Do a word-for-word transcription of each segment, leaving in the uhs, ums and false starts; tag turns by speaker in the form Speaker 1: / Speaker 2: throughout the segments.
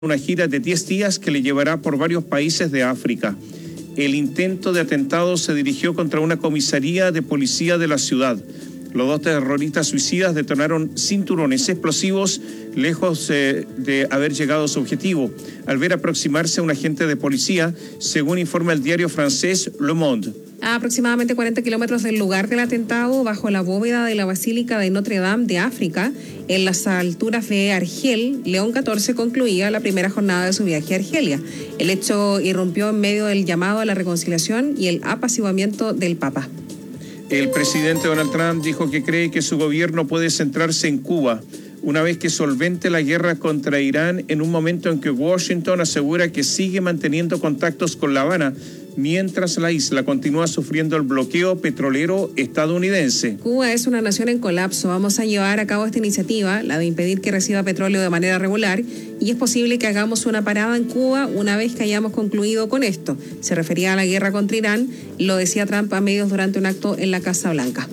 Speaker 1: una gira de diez días que le llevará por varios países de África. El intento de atentado se dirigió contra una comisaría de policía de la ciudad. Los dos terroristas suicidas detonaron cinturones explosivos lejos eh, de haber llegado a su objetivo, al ver aproximarse a un agente de policía, según informa el diario francés Le Monde.
Speaker 2: A aproximadamente cuarenta kilómetros del lugar del atentado, bajo la bóveda de la Basílica de Notre Dame de África, en las alturas de Argel, León catorce concluía la primera jornada de su viaje a Argelia. El hecho irrumpió en medio del llamado a la reconciliación y el apaciguamiento del Papa.
Speaker 1: El presidente Donald Trump dijo que cree que su gobierno puede centrarse en Cuba, una vez que solvente la guerra contra Irán, en un momento en que Washington asegura que sigue manteniendo contactos con La Habana, mientras la isla continúa sufriendo el bloqueo petrolero estadounidense.
Speaker 2: Cuba es una nación en colapso. Vamos a llevar a cabo esta iniciativa, la de impedir que reciba petróleo de manera regular, y es posible que hagamos una parada en Cuba una vez que hayamos concluido con esto. Se refería a la guerra contra Irán, lo decía Trump a medios durante un acto en la Casa Blanca.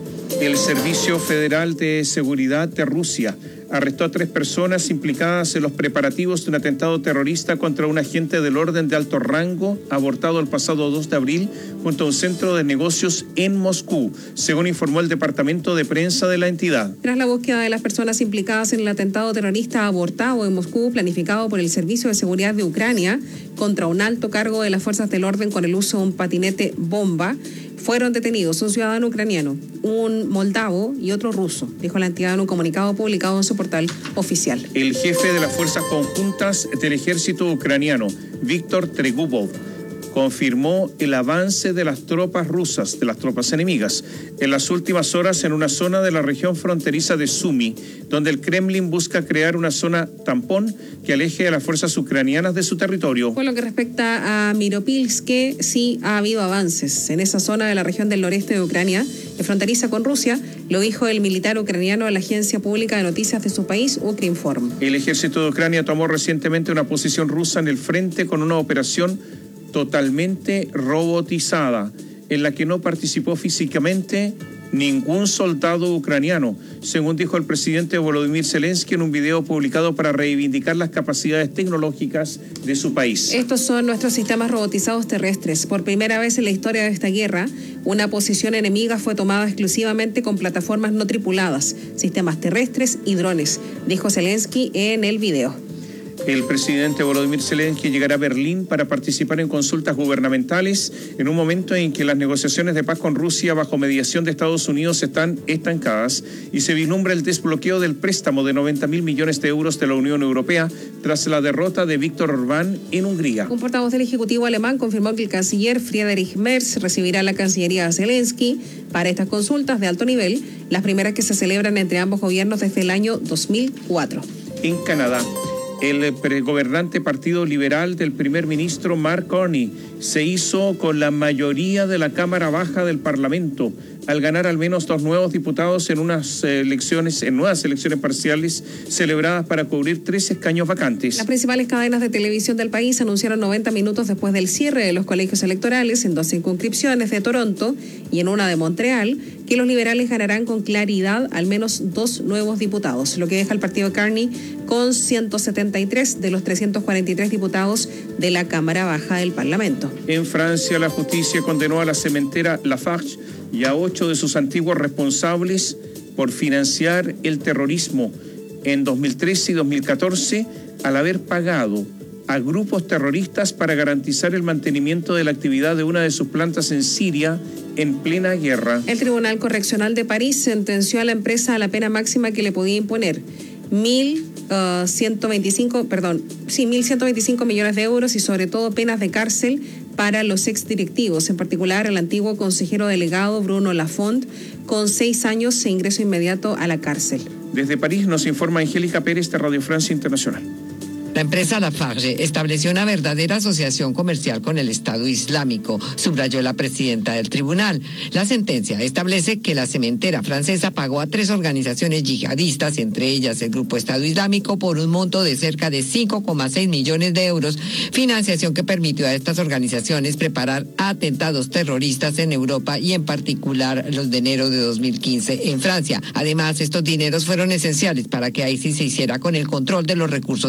Speaker 1: El Servicio Federal de Seguridad de Rusia arrestó a tres personas implicadas en los preparativos de un atentado terrorista contra un agente del orden de alto rango abortado el pasado dos de abril junto a un centro de negocios en Moscú, según informó el departamento de prensa de la entidad.
Speaker 2: Tras la búsqueda de las personas implicadas en el atentado terrorista abortado en Moscú, planificado por el Servicio de Seguridad de Ucrania contra un alto cargo de las fuerzas del orden con el uso de un patinete bomba, fueron detenidos un ciudadano ucraniano, un moldavo y otro ruso, dijo la entidad en un comunicado publicado en su portal oficial.
Speaker 1: El jefe de las fuerzas conjuntas del ejército ucraniano, Víctor Tregubov, confirmó el avance de las tropas rusas, de las tropas enemigas, en las últimas horas en una zona de la región fronteriza de Sumy, donde el Kremlin busca crear una zona tampón que aleje a las fuerzas ucranianas de su territorio.
Speaker 2: Por lo que respecta a Miropilsk, sí ha habido avances en esa zona de la región del noreste de Ucrania, que fronteriza con Rusia, lo dijo el militar ucraniano a la agencia pública de noticias de su país, Ukrinform.
Speaker 1: El ejército de Ucrania tomó recientemente una posición rusa en el frente con una operación totalmente robotizada, en la que no participó físicamente ningún soldado ucraniano, según dijo el presidente Volodymyr Zelensky en un video publicado para reivindicar las capacidades tecnológicas de su país.
Speaker 2: Estos son nuestros sistemas robotizados terrestres. Por primera vez en la historia de esta guerra, una posición enemiga fue tomada exclusivamente con plataformas no tripuladas, sistemas terrestres y drones, dijo Zelensky en el video.
Speaker 1: El presidente Volodymyr Zelensky llegará a Berlín para participar en consultas gubernamentales en un momento en que las negociaciones de paz con Rusia bajo mediación de Estados Unidos están estancadas y se vislumbra el desbloqueo del préstamo de noventa mil millones de euros de la Unión Europea tras la derrota de Víctor Orbán en Hungría.
Speaker 2: Un portavoz del Ejecutivo alemán confirmó que el canciller Friedrich Merz recibirá la Cancillería de Zelensky para estas consultas de alto nivel, las primeras que se celebran entre ambos gobiernos desde el año dos mil cuatro.
Speaker 1: En Canadá, el gobernante Partido Liberal del primer ministro Mark Carney se hizo con la mayoría de la Cámara Baja del Parlamento, al ganar al menos dos nuevos diputados en unas elecciones, en nuevas elecciones parciales celebradas para cubrir tres escaños vacantes.
Speaker 2: Las principales cadenas de televisión del país anunciaron noventa minutos después del cierre de los colegios electorales en dos circunscripciones de Toronto y en una de Montreal, que los liberales ganarán con claridad al menos dos nuevos diputados, lo que deja al partido Carney con ciento setenta y tres de los trescientos cuarenta y tres diputados de la Cámara Baja del Parlamento.
Speaker 1: En Francia, la justicia condenó a la cementera Lafarge y a ocho de sus antiguos responsables por financiar el terrorismo en dos mil trece y dos mil catorce al haber pagado a grupos terroristas para garantizar el mantenimiento de la actividad de una de sus plantas en Siria en plena guerra.
Speaker 2: El Tribunal Correccional de París sentenció a la empresa a la pena máxima que le podía imponer mil ciento veinticinco, perdón, sí, mil ciento veinticinco millones de euros y sobre todo penas de cárcel para los exdirectivos, en particular el antiguo consejero delegado Bruno Lafont, con seis años e ingreso inmediato a la cárcel.
Speaker 1: Desde París nos informa Angélica Pérez de Radio Francia Internacional.
Speaker 3: La empresa Lafarge estableció una verdadera asociación comercial con el Estado Islámico, subrayó la presidenta del tribunal. La sentencia establece que la cementera francesa pagó a tres organizaciones yihadistas, entre ellas el Grupo Estado Islámico, por un monto de cerca de cinco coma seis millones de euros, financiación que permitió a estas organizaciones preparar atentados terroristas en Europa y en particular los de enero de dos mil quince en Francia. Además, estos dineros fueron esenciales para que ISIS se hiciera con el control de los recursos naturales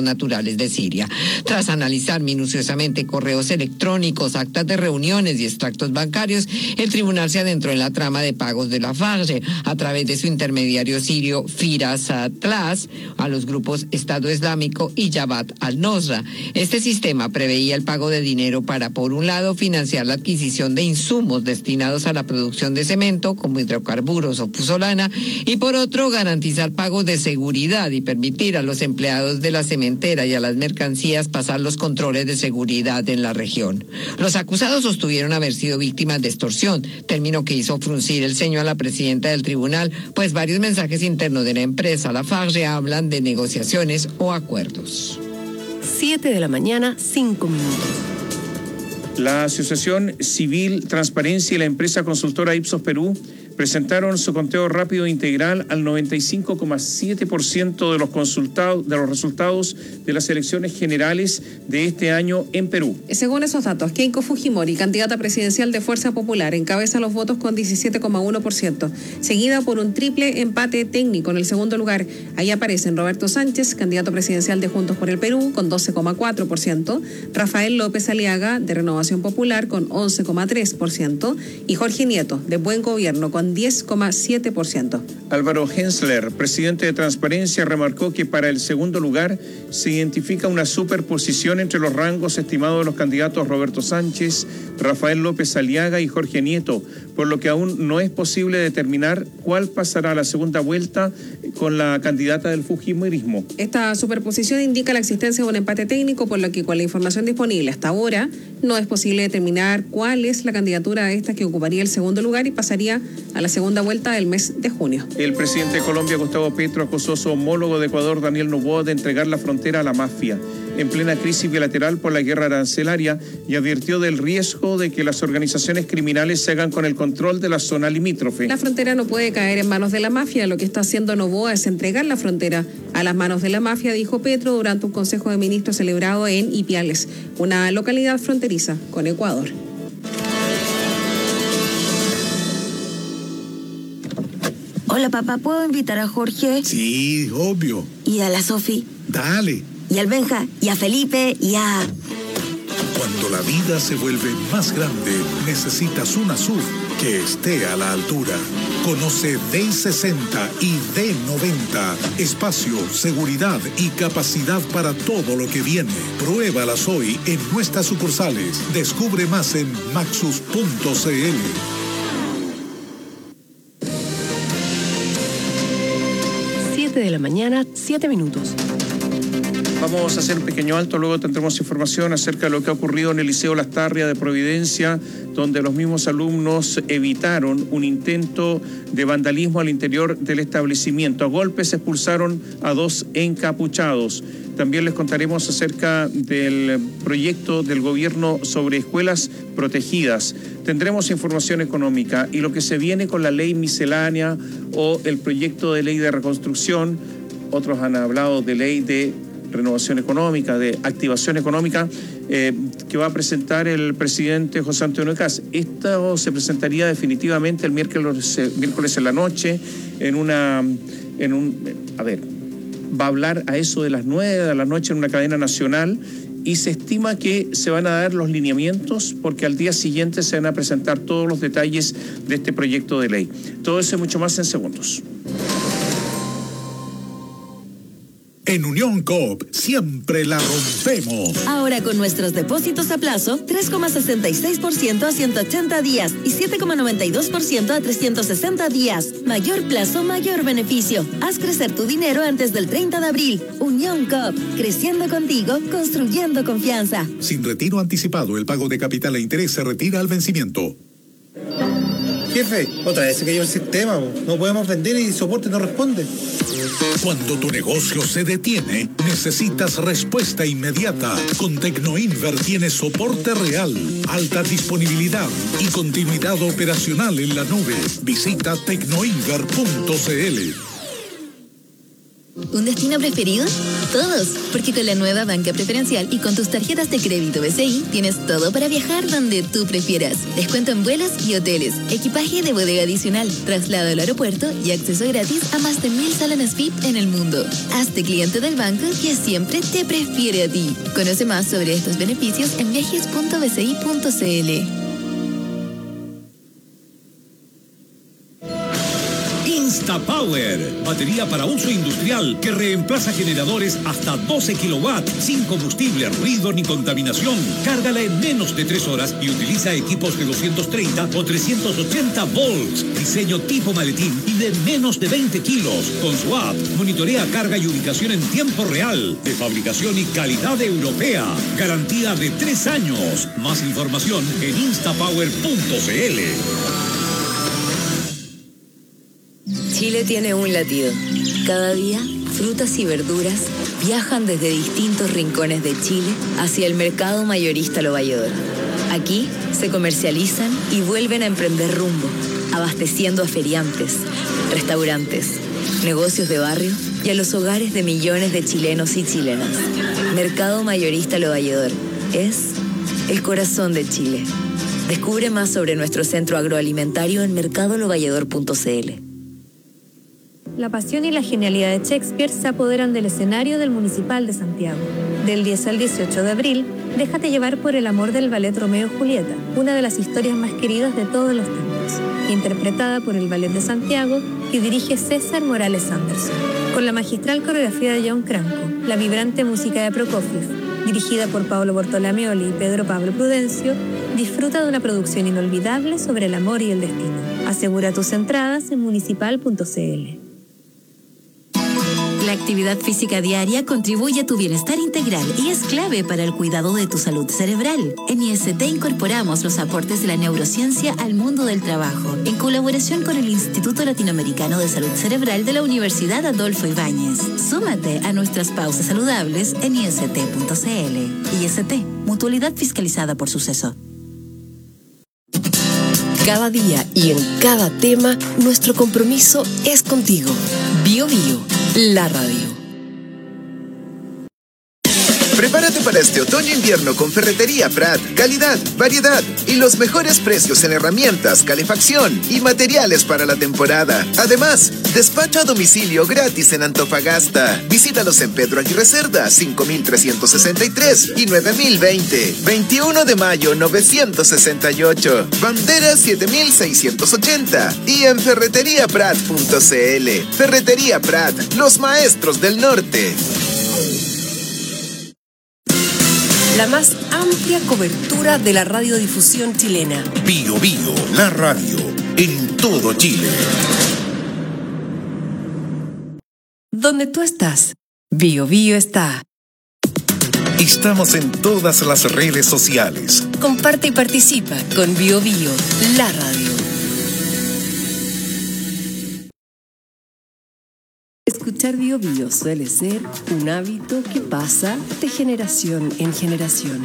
Speaker 3: militares de Siria. Tras analizar minuciosamente correos electrónicos, actas de reuniones y extractos bancarios, el tribunal se adentró en la trama de pagos de la Lafarge a través de su intermediario sirio Firas Atlas a los grupos Estado Islámico y Jabhat al-Nusra. Este sistema preveía el pago de dinero para, por un lado, financiar la adquisición de insumos destinados a la producción de cemento, como hidrocarburos o puzzolana, y por otro, garantizar pagos de seguridad y permitir a los empleados de la cementera y a las mercancías pasar los controles de seguridad en la región. Los acusados sostuvieron haber sido víctimas de extorsión, término que hizo fruncir el ceño a la presidenta del tribunal, pues varios mensajes internos de la empresa Lafarge hablan de negociaciones o acuerdos.
Speaker 4: Siete de la mañana, cinco minutos.
Speaker 1: La Asociación Civil Transparencia y la empresa consultora Ipsos Perú presentaron su conteo rápido integral al noventa y cinco coma siete por ciento de los consultados, de los resultados de las elecciones generales de este año en Perú.
Speaker 2: Según esos datos, Keiko Fujimori, candidata presidencial de Fuerza Popular, encabeza los votos con diecisiete coma uno por ciento, seguida por un triple empate técnico en el segundo lugar. Ahí aparecen Roberto Sánchez, candidato presidencial de Juntos por el Perú, con doce coma cuatro por ciento, Rafael López Aliaga, de Renovación Popular, con once coma tres por ciento, y Jorge Nieto, de Buen Gobierno, con diez coma siete por ciento.
Speaker 1: Álvaro Hensler, presidente de Transparencia, remarcó que para el segundo lugar se identifica una superposición entre los rangos estimados de los candidatos Roberto Sánchez, Rafael López Aliaga y Jorge Nieto, por lo que aún no es posible determinar cuál pasará a la segunda vuelta con la candidata del fujimorismo.
Speaker 2: Esta superposición indica la existencia de un empate técnico, por lo que con la información disponible hasta ahora no es posible determinar cuál es la candidatura a esta que ocuparía el segundo lugar y pasaría a la segunda vuelta del mes de junio.
Speaker 1: El presidente de Colombia, Gustavo Petro, acusó a su homólogo de Ecuador, Daniel Noboa, de entregar la frontera a la mafia en plena crisis bilateral por la guerra arancelaria, y advirtió del riesgo de que las organizaciones criminales se hagan con el control de la zona limítrofe.
Speaker 2: La frontera no puede caer en manos de la mafia. Lo que está haciendo Noboa es entregar la frontera a las manos de la mafia, dijo Petro durante un consejo de ministros celebrado en Ipiales, una localidad fronteriza con Ecuador.
Speaker 5: Hola, papá, ¿puedo invitar a Jorge?
Speaker 6: Sí, obvio.
Speaker 5: ¿Y a la Sofi?
Speaker 6: Dale.
Speaker 5: ¿Y al Benja? ¿Y a Felipe? ¿Y a...?
Speaker 6: Cuando la vida se vuelve más grande, necesitas una S U V que esté a la altura. Conoce D sesenta y D noventa. Espacio, seguridad y capacidad para todo lo que viene. Pruébalas hoy en nuestras sucursales. Descubre más en maxus punto c l.
Speaker 4: De la mañana, siete minutos.
Speaker 1: Vamos a hacer un pequeño alto, luego tendremos información acerca de lo que ha ocurrido en el Liceo Lastarria de Providencia, donde los mismos alumnos evitaron un intento de vandalismo al interior del establecimiento. A golpes expulsaron a dos encapuchados. También les contaremos acerca del proyecto del gobierno sobre escuelas protegidas. Tendremos información económica y lo que se viene con la ley miscelánea o el proyecto de ley de reconstrucción. Otros han hablado de ley de renovación económica, de activación económica, eh, que va a presentar el presidente José Antonio Kast. Esto se presentaría definitivamente el miércoles, el miércoles en la noche en una, en un, a ver, va a hablar a eso de las nueve de la noche en una cadena nacional, y se estima que se van a dar los lineamientos porque al día siguiente se van a presentar todos los detalles de este proyecto de ley. Todo eso y mucho más en segundos.
Speaker 6: En Unión Coop siempre la rompemos.
Speaker 5: Ahora con nuestros depósitos a plazo, tres coma sesenta y seis por ciento a ciento ochenta días y siete coma noventa y dos por ciento a trescientos sesenta días. Mayor plazo, mayor beneficio. Haz crecer tu dinero antes del treinta de abril. Unión Coop, creciendo contigo, construyendo confianza.
Speaker 6: Sin retiro anticipado, el pago de capital e interés se retira al vencimiento.
Speaker 7: Jefe, otra vez se cayó el sistema. No podemos vender y soporte no responde.
Speaker 6: Cuando tu negocio se detiene, necesitas respuesta inmediata. Con Tecnoinver tienes soporte real, alta disponibilidad y continuidad operacional en la nube. Visita tecnoinver punto c l.
Speaker 5: ¿Un destino preferido? Todos, porque con la nueva banca preferencial y con tus tarjetas de crédito B C I tienes todo para viajar donde tú prefieras. Descuento en vuelos y hoteles, equipaje de bodega adicional, traslado al aeropuerto y acceso gratis a más de mil salones V I P en el mundo. Hazte cliente del banco que siempre te prefiere a ti. Conoce más sobre estos beneficios en viajes punto b c i punto c l.
Speaker 8: InstaPower, batería para uso industrial que reemplaza generadores hasta doce kilowatts sin combustible, ruido ni contaminación. Cárgala en menos de tres horas y utiliza equipos de doscientos treinta o trescientos ochenta volts. Diseño tipo maletín y de menos de veinte kilos. Con su app, monitorea carga y ubicación en tiempo real. De fabricación y calidad europea. Garantía de tres años. Más información en instapower punto c l.
Speaker 9: Chile tiene un latido. Cada día, frutas y verduras viajan desde distintos rincones de Chile hacia el mercado mayorista Lo Valledor. Aquí se comercializan y vuelven a emprender rumbo, abasteciendo a feriantes, restaurantes, negocios de barrio y a los hogares de millones de chilenos y chilenas. Mercado mayorista Lo Valledor es el corazón de Chile. Descubre más sobre nuestro centro agroalimentario en mercado lo valledor punto c l.
Speaker 10: La pasión y la genialidad de Shakespeare se apoderan del escenario del Municipal de Santiago. Del diez al dieciocho de abril, déjate llevar por el amor del ballet Romeo y Julieta, una de las historias más queridas de todos los tiempos, interpretada por el Ballet de Santiago que dirige César Morales Anderson. Con la magistral coreografía de John Cranco, la vibrante música de Prokofiev, dirigida por Paolo Bortolamioli y Pedro Pablo Prudencio, disfruta de una producción inolvidable sobre el amor y el destino. Asegura tus entradas en municipal punto c l.
Speaker 5: La actividad física diaria contribuye a tu bienestar integral y es clave para el cuidado de tu salud cerebral. En I S T incorporamos los aportes de la neurociencia al mundo del trabajo, en colaboración con el Instituto Latinoamericano de Salud Cerebral de la Universidad Adolfo Ibáñez. Súmate a nuestras pausas saludables en i s t punto c l. I S T, mutualidad fiscalizada por Suceso.
Speaker 4: Cada día y en cada tema, nuestro compromiso es contigo. Bio Bio, la radio.
Speaker 11: Prepárate para este otoño-invierno con Ferretería Prat. Calidad, variedad y los mejores precios en herramientas, calefacción y materiales para la temporada. Además, despacho a domicilio gratis en Antofagasta. Visítalos en Pedro Aguirre Cerda, cinco mil trescientos sesenta y tres y nueve mil veinte. veintiuno de mayo, novecientos sesenta y ocho. Bandera siete mil seiscientos ochenta. Y en ferretería prat punto c l. Ferretería Prat, los maestros del norte.
Speaker 4: La más amplia cobertura de la radiodifusión chilena.
Speaker 6: Bio Bio, la radio, en todo Chile.
Speaker 4: Donde tú estás, Bio Bio está.
Speaker 6: Estamos en todas las redes sociales.
Speaker 4: Comparte y participa con Bio Bio, la radio. Escuchar Bio Bio suele ser un hábito que pasa de generación en generación.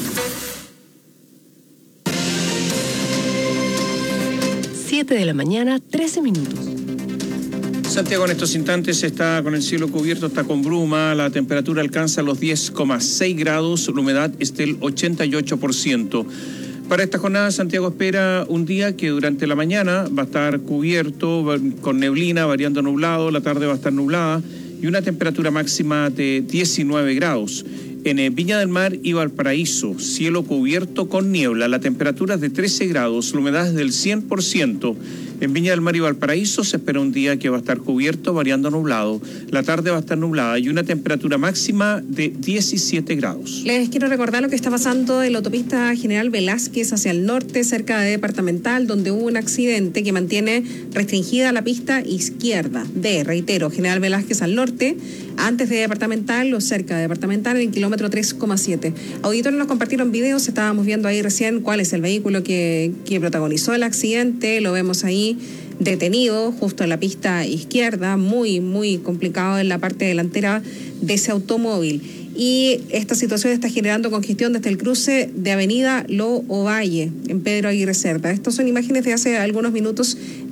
Speaker 4: siete de la mañana, trece minutos.
Speaker 1: Santiago en estos instantes está con el cielo cubierto, está con bruma, la temperatura alcanza los diez coma seis grados, la humedad es del ochenta y ocho por ciento. Para esta jornada, Santiago espera un día que durante la mañana va a estar cubierto con neblina, variando nublado, la tarde va a estar nublada y una temperatura máxima de diecinueve grados. En Viña del Mar y Valparaíso, cielo cubierto con niebla, la temperatura es de trece grados, la humedad es del cien por ciento. En Viña del Mar y Valparaíso se espera un día que va a estar cubierto, variando nublado. La tarde va a estar nublada y una temperatura máxima de diecisiete grados.
Speaker 2: Les quiero recordar lo que está pasando en la autopista General Velázquez hacia el norte, cerca de Departamental, donde hubo un accidente que mantiene restringida la pista izquierda de, reitero, General Velázquez al norte, antes de Departamental o cerca de Departamental, en el kilómetro tres coma siete. Auditores nos compartieron videos, estábamos viendo ahí recién cuál es el vehículo que, que protagonizó el accidente, lo vemos ahí detenido justo en la pista izquierda, muy, muy complicado en la parte delantera de ese automóvil. Y esta situación está generando congestión desde el cruce de Avenida Lo Ovalle, en Pedro Aguirre Cerda. Estas son imágenes de hace algunos minutos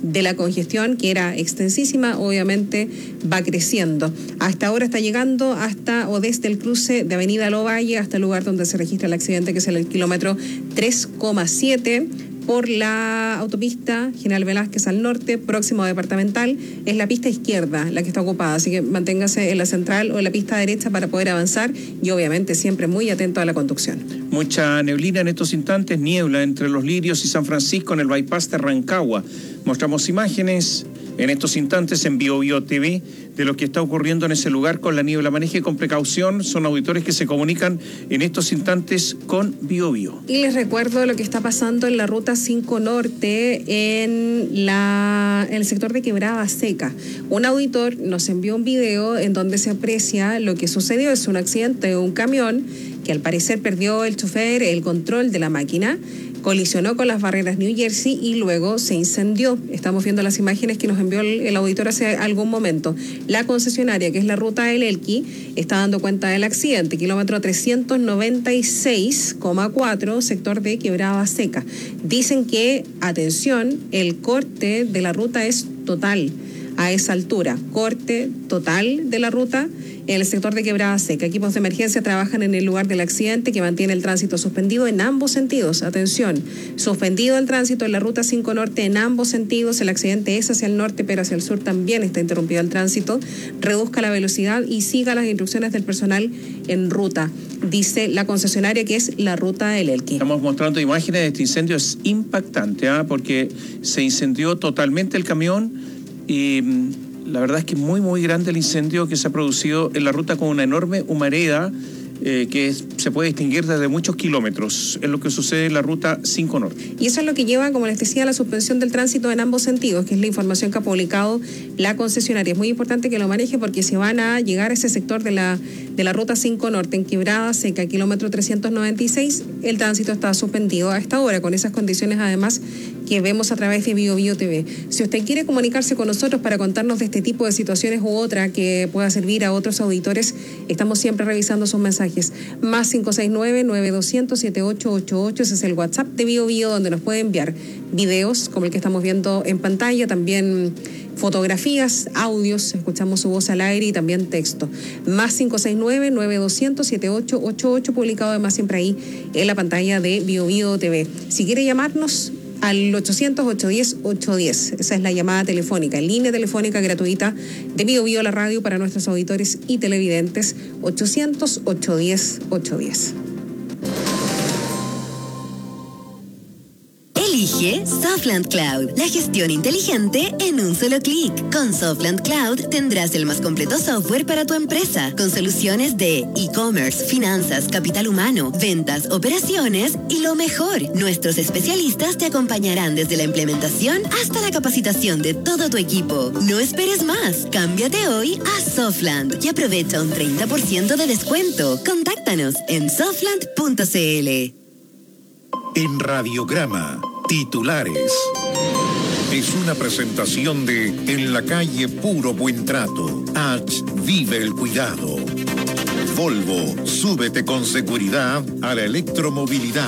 Speaker 2: de la congestión, que era extensísima, obviamente va creciendo. Hasta ahora está llegando hasta o desde el cruce de Avenida Lovalle hasta el lugar donde se registra el accidente, que es el kilómetro tres coma siete. Por la autopista General Velázquez al norte, próximo a Departamental, es la pista izquierda la que está ocupada, así que manténgase en la central o en la pista derecha para poder avanzar y obviamente siempre muy atento a la conducción.
Speaker 1: Mucha neblina en estos instantes, niebla entre Los Lirios y San Francisco en el bypass de Rancagua. Mostramos imágenes en estos instantes en Bio Bio T V de lo que está ocurriendo en ese lugar con la niebla. Maneje con precaución, son auditores que se comunican en estos instantes con Bio Bio.
Speaker 2: Y les recuerdo lo que está pasando en la ruta cinco Norte en, la, en el sector de Quebrada Seca. Un auditor nos envió un video en donde se aprecia lo que sucedió. Es un accidente de un camión que al parecer perdió el chofer el control de la máquina, colisionó con las barreras New Jersey y luego se incendió. Estamos viendo las imágenes que nos envió el, el auditor hace algún momento. La concesionaria, que es la ruta del Elqui, está dando cuenta del accidente, kilómetro trescientos noventa y seis coma cuatro, sector de Quebrada Seca. Dicen que, atención, el corte de la ruta es total a esa altura, corte total de la ruta en el sector de Quebrada Seca. Equipos de emergencia trabajan en el lugar del accidente, que mantiene el tránsito suspendido en ambos sentidos. Atención, suspendido el tránsito en la ruta cinco Norte en ambos sentidos. El accidente es hacia el norte, pero hacia el sur también está interrumpido el tránsito. Reduzca la velocidad y siga las instrucciones del personal en ruta, dice la concesionaria, que es la ruta del Elqui.
Speaker 1: Estamos mostrando imágenes de este incendio. Es impactante, ¿eh? Porque se incendió totalmente el camión y la verdad es que es muy, muy grande el incendio que se ha producido en la ruta, con una enorme humareda eh, que es, se puede distinguir desde muchos kilómetros. Es lo que sucede en la ruta cinco Norte.
Speaker 2: Y eso es lo que lleva, como les decía, a la suspensión del tránsito en ambos sentidos, que es la información que ha publicado la concesionaria. Es muy importante que lo maneje, porque si van a llegar a ese sector de la, de la ruta cinco Norte en Quebrada Seca, kilómetro trescientos noventa y seis, el tránsito está suspendido a esta hora, con esas condiciones además que vemos a través de Bio Bio T V. Si usted quiere comunicarse con nosotros para contarnos de este tipo de situaciones u otra que pueda servir a otros auditores, estamos siempre revisando sus mensajes. Más cinco seis nueve, nueve dos cero cero, siete ocho ocho ocho, ese es el WhatsApp de Bio Bio, donde nos puede enviar videos como el que estamos viendo en pantalla, también fotografías, audios, escuchamos su voz al aire, y también texto. Más cinco seis nueve, nueve dos cero cero, siete ocho ocho ocho, publicado además siempre ahí en la pantalla de Bio Bio T V. Si quiere llamarnos, al ochocientos, ochocientos diez, ochocientos diez. Esa es la llamada telefónica, línea telefónica gratuita de Bio Bio, la radio, para nuestros auditores y televidentes. ochocientos, ochocientos diez, ochocientos diez.
Speaker 5: Elige Softland Cloud, la gestión inteligente en un solo clic. Con Softland Cloud tendrás el más completo software para tu empresa, con soluciones de e-commerce, finanzas, capital humano, ventas, operaciones y lo mejor, nuestros especialistas te acompañarán desde la implementación hasta la capacitación de todo tu equipo. No esperes más, cámbiate hoy a Softland y aprovecha un treinta por ciento de descuento. Contáctanos en softland punto c l.
Speaker 6: En Radiograma, titulares. Es una presentación de En la calle Puro Buen Trato. H. Vive el cuidado. Volvo, súbete con seguridad a la electromovilidad.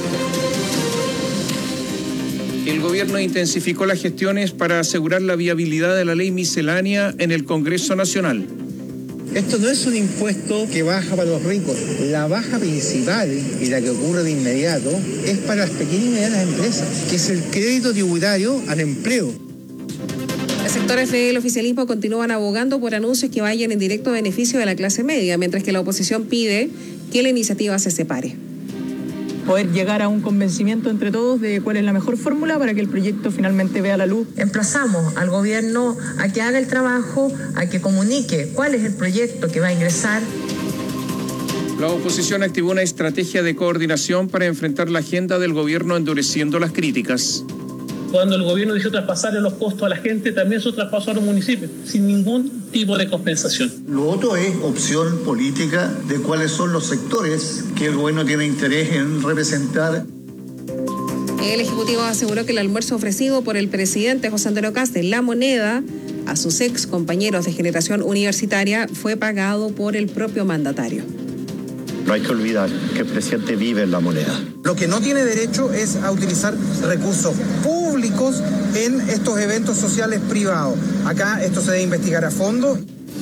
Speaker 1: El gobierno intensificó las gestiones para asegurar la viabilidad de la ley miscelánea en el Congreso Nacional.
Speaker 7: Esto no es un impuesto que baja para los ricos. La baja principal, y la que ocurre de inmediato, es para las pequeñas y medianas empresas, que es el crédito tributario al empleo.
Speaker 2: Los sectores del oficialismo continúan abogando por anuncios que vayan en directo beneficio de la clase media, mientras que la oposición pide que la iniciativa se separe.
Speaker 12: Poder llegar a un convencimiento entre todos de cuál es la mejor fórmula para que el proyecto finalmente vea la luz.
Speaker 13: Emplazamos al gobierno a que haga el trabajo, a que comunique cuál es el proyecto que va a ingresar.
Speaker 1: La oposición activó una estrategia de coordinación para enfrentar la agenda del gobierno, endureciendo las críticas.
Speaker 14: Cuando el gobierno dice traspasarle los costos a la gente, también se traspasó a los municipios, sin ningún tipo de compensación.
Speaker 15: Lo otro es opción política de cuáles son los sectores que el gobierno tiene interés en representar.
Speaker 2: El Ejecutivo aseguró que el almuerzo ofrecido por el presidente José Antonio Kast en La Moneda a sus ex compañeros de generación universitaria fue pagado por el propio mandatario.
Speaker 16: No hay que olvidar que el presidente vive en la moneda.
Speaker 17: Lo que no tiene derecho es a utilizar recursos públicos en estos eventos sociales privados. Acá esto se debe investigar a fondo.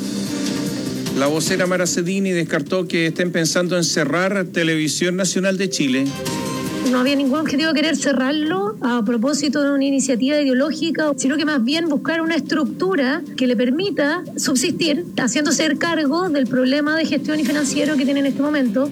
Speaker 1: La vocera Mara Cedini descartó que estén pensando en cerrar Televisión Nacional de Chile.
Speaker 10: No había ningún objetivo de querer cerrarlo a propósito de una iniciativa ideológica, sino que más bien buscar una estructura que le permita subsistir, haciéndose cargo del problema de gestión y financiero que tiene en este momento.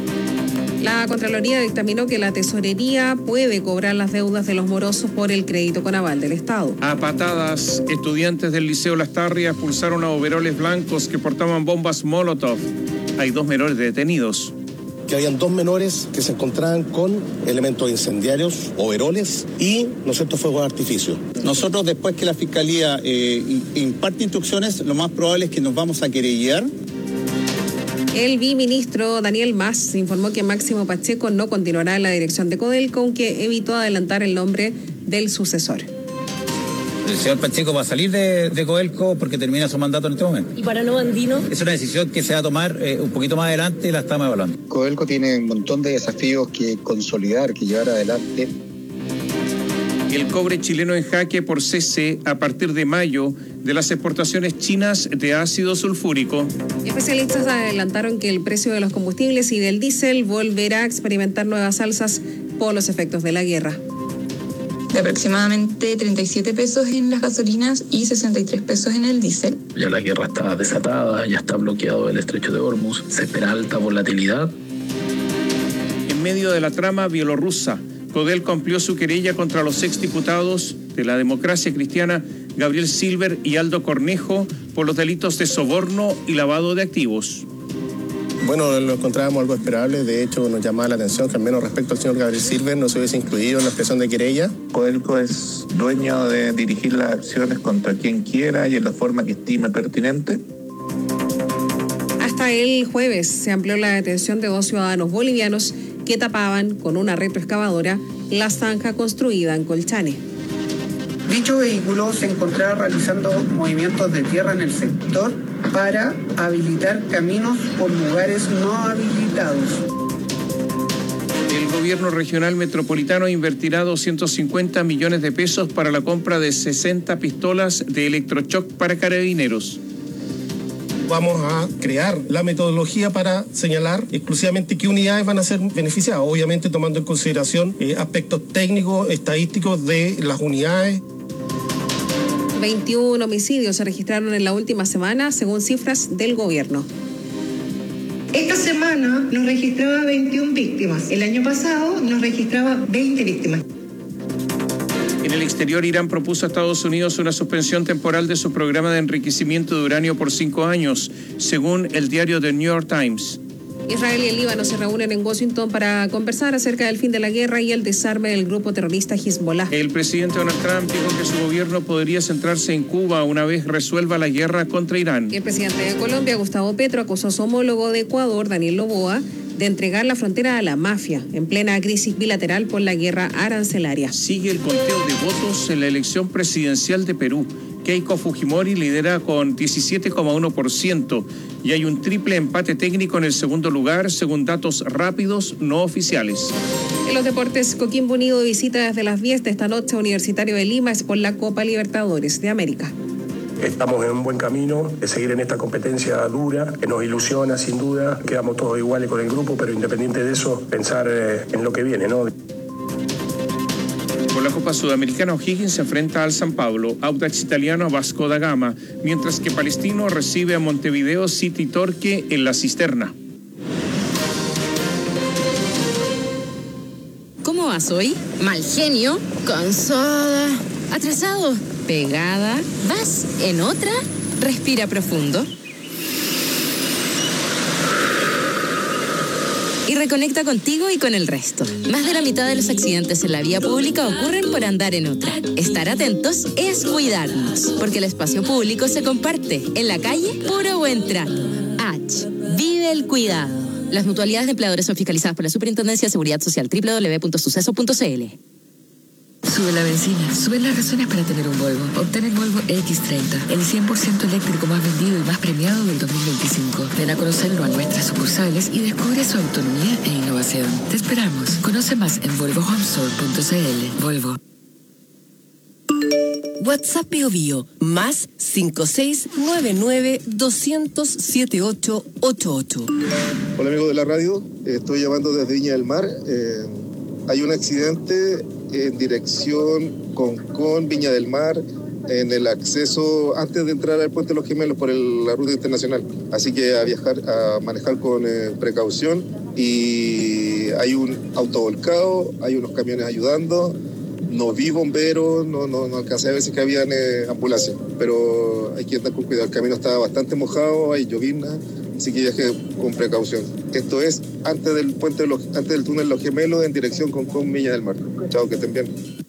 Speaker 2: La Contraloría dictaminó que la Tesorería puede cobrar las deudas de los morosos por el crédito con aval del Estado.
Speaker 1: A patadas, estudiantes del Liceo Las Tarrias expulsaron a overoles blancos que portaban bombas Molotov. Hay dos menores detenidos.
Speaker 18: Que habían dos menores que se encontraban con elementos incendiarios, overoles y, ¿no es cierto?, fuegos de artificio.
Speaker 19: Nosotros, después que la Fiscalía eh, imparte instrucciones, lo más probable es que nos vamos a querellar.
Speaker 2: El viceministro Daniel Mas informó que Máximo Pacheco no continuará en la dirección de Codelco, aunque evitó adelantar el nombre del sucesor.
Speaker 20: El señor Pacheco va a salir de, de Codelco porque termina su mandato en este momento.
Speaker 10: ¿Y para no andino?
Speaker 20: Es una decisión que se va a tomar eh, un poquito más adelante y la estamos evaluando.
Speaker 21: Codelco tiene un montón de desafíos que consolidar, que llevar adelante.
Speaker 1: El cobre chileno en jaque por cese a partir de mayo de las exportaciones chinas de ácido sulfúrico.
Speaker 2: Especialistas adelantaron que el precio de los combustibles y del diésel volverá a experimentar nuevas alzas por los efectos de la guerra.
Speaker 22: De aproximadamente treinta y siete pesos en las gasolinas y sesenta y tres pesos en el diésel.
Speaker 23: Ya la guerra está desatada, ya está bloqueado el estrecho de Hormuz, se espera alta volatilidad.
Speaker 1: En medio de la trama bielorrusa, Codelco amplió su querella contra los exdiputados de la Democracia Cristiana Gabriel Silver y Aldo Cornejo por los delitos de soborno y lavado de activos.
Speaker 18: Bueno, lo encontrábamos algo esperable. De hecho, nos llamaba la atención que al menos respecto al señor Gabriel Silver no se hubiese incluido en la expresión de querella.
Speaker 24: Codelco es dueño de dirigir las acciones contra quien quiera y en la forma que estime pertinente.
Speaker 2: Hasta el jueves se amplió la detención de dos ciudadanos bolivianos que tapaban con una retroexcavadora la zanja construida en Colchane.
Speaker 25: Dicho vehículo se encontraba realizando movimientos de tierra en el sector para habilitar caminos por lugares no habilitados.
Speaker 1: El gobierno regional metropolitano invertirá doscientos cincuenta millones de pesos para la compra de sesenta pistolas de electrochoc para carabineros.
Speaker 18: Vamos a crear la metodología para señalar exclusivamente qué unidades van a ser beneficiadas, obviamente tomando en consideración eh, aspectos técnicos, estadísticos de las unidades.
Speaker 2: veintiún homicidios se registraron en la última semana, según cifras del gobierno.
Speaker 26: Esta semana nos registraba veintiuna víctimas. El año pasado nos registraba veinte víctimas.
Speaker 1: En el exterior, Irán propuso a Estados Unidos una suspensión temporal de su programa de enriquecimiento de uranio por cinco años, según el diario The New York Times.
Speaker 2: Israel y el Líbano se reúnen en Washington para conversar acerca del fin de la guerra y el desarme del grupo terrorista Hezbollah.
Speaker 1: El presidente Donald Trump dijo que su gobierno podría centrarse en Cuba una vez resuelva la guerra contra Irán.
Speaker 2: Y el presidente de Colombia, Gustavo Petro, acusó a su homólogo de Ecuador, Daniel Noboa, de entregar la frontera a la mafia en plena crisis bilateral por la guerra arancelaria.
Speaker 1: Sigue el conteo de votos en la elección presidencial de Perú. Keiko Fujimori lidera con diecisiete coma uno por ciento y hay un triple empate técnico en el segundo lugar, según datos rápidos no oficiales.
Speaker 2: En los deportes, Coquimbo Unido visita desde las diez de esta noche a Universitario de Lima, es por la Copa Libertadores de América.
Speaker 27: Estamos en un buen camino de seguir en esta competencia dura, que nos ilusiona sin duda. Quedamos todos iguales con el grupo, pero independiente de eso, pensar eh, en lo que viene, ¿no?
Speaker 1: Por la Copa Sudamericana, O'Higgins se enfrenta al San Pablo, Audax Italiano a Vasco da Gama, mientras que Palestino recibe a Montevideo City Torque en La Cisterna.
Speaker 28: ¿Cómo vas hoy? Mal genio, cansada, atrasado, pegada. ¿Vas en otra? Respira profundo. Y reconecta contigo y con el resto. Más de la mitad de los accidentes en la vía pública ocurren por andar en otra. Estar atentos es cuidarnos, porque el espacio público se comparte. En la calle, puro buen trato. H. Vive el cuidado. Las mutualidades de empleadores son fiscalizadas por la Superintendencia de Seguridad Social. doble u doble u doble u punto suceso punto c l.
Speaker 3: Sube la benzina, suben las razones para tener un Volvo. Obtén el Volvo X treinta, el cien por ciento eléctrico más vendido y más premiado del dos mil veinticinco. Ven a conocerlo a nuestras sucursales y descubre su autonomía e innovación. Te esperamos. Conoce más en volvo home store punto c l. Volvo.
Speaker 4: WhatsApp Bio Bio, más cinco seis nueve nueve dos cero cero siete ocho ocho ocho.
Speaker 5: Hola amigos de la radio, estoy llamando desde Viña del Mar. Eh, hay un accidente en dirección Concón, Viña del Mar, en el acceso antes de entrar al Puente de los Gemelos por el, la ruta internacional. Así que a viajar, a manejar con eh, precaución. Y hay un auto volcado, hay unos camiones ayudando. No vi bomberos, no, no, no alcancé a ver si que habían eh, ambulancias, pero hay que andar con cuidado. El camino estaba bastante mojado, hay llovizna, así que viaje con precaución. Esto es antes del puente de los, antes del túnel Los Gemelos en dirección con, con Viña del Mar. Chao, que estén bien.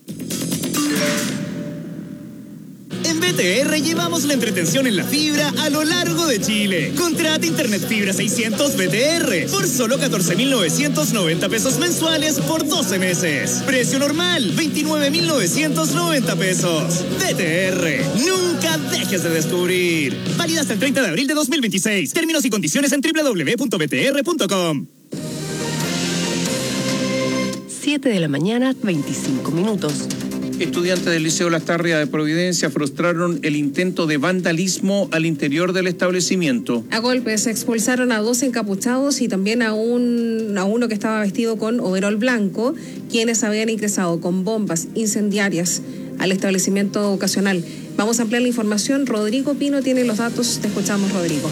Speaker 6: En B T R llevamos la entretención en la fibra a lo largo de Chile. Contrata Internet Fibra seiscientos B T R por solo catorce mil novecientos noventa pesos mensuales por doce meses. Precio normal, veintinueve mil novecientos noventa pesos. B T R, nunca dejes de descubrir. Válida hasta el treinta de abril de dos mil veintiséis. Términos y condiciones en doble u doble u doble u punto b t r punto com.
Speaker 4: siete de la mañana, veinticinco minutos.
Speaker 1: Estudiantes del Liceo Lastarria de Providencia frustraron el intento de vandalismo al interior del establecimiento.
Speaker 2: A golpes expulsaron a dos encapuchados y también a, un, a uno que estaba vestido con overol blanco, quienes habían ingresado con bombas incendiarias al establecimiento ocasional. Vamos a ampliar la información. Rodrigo Pino tiene los datos. Te escuchamos, Rodrigo.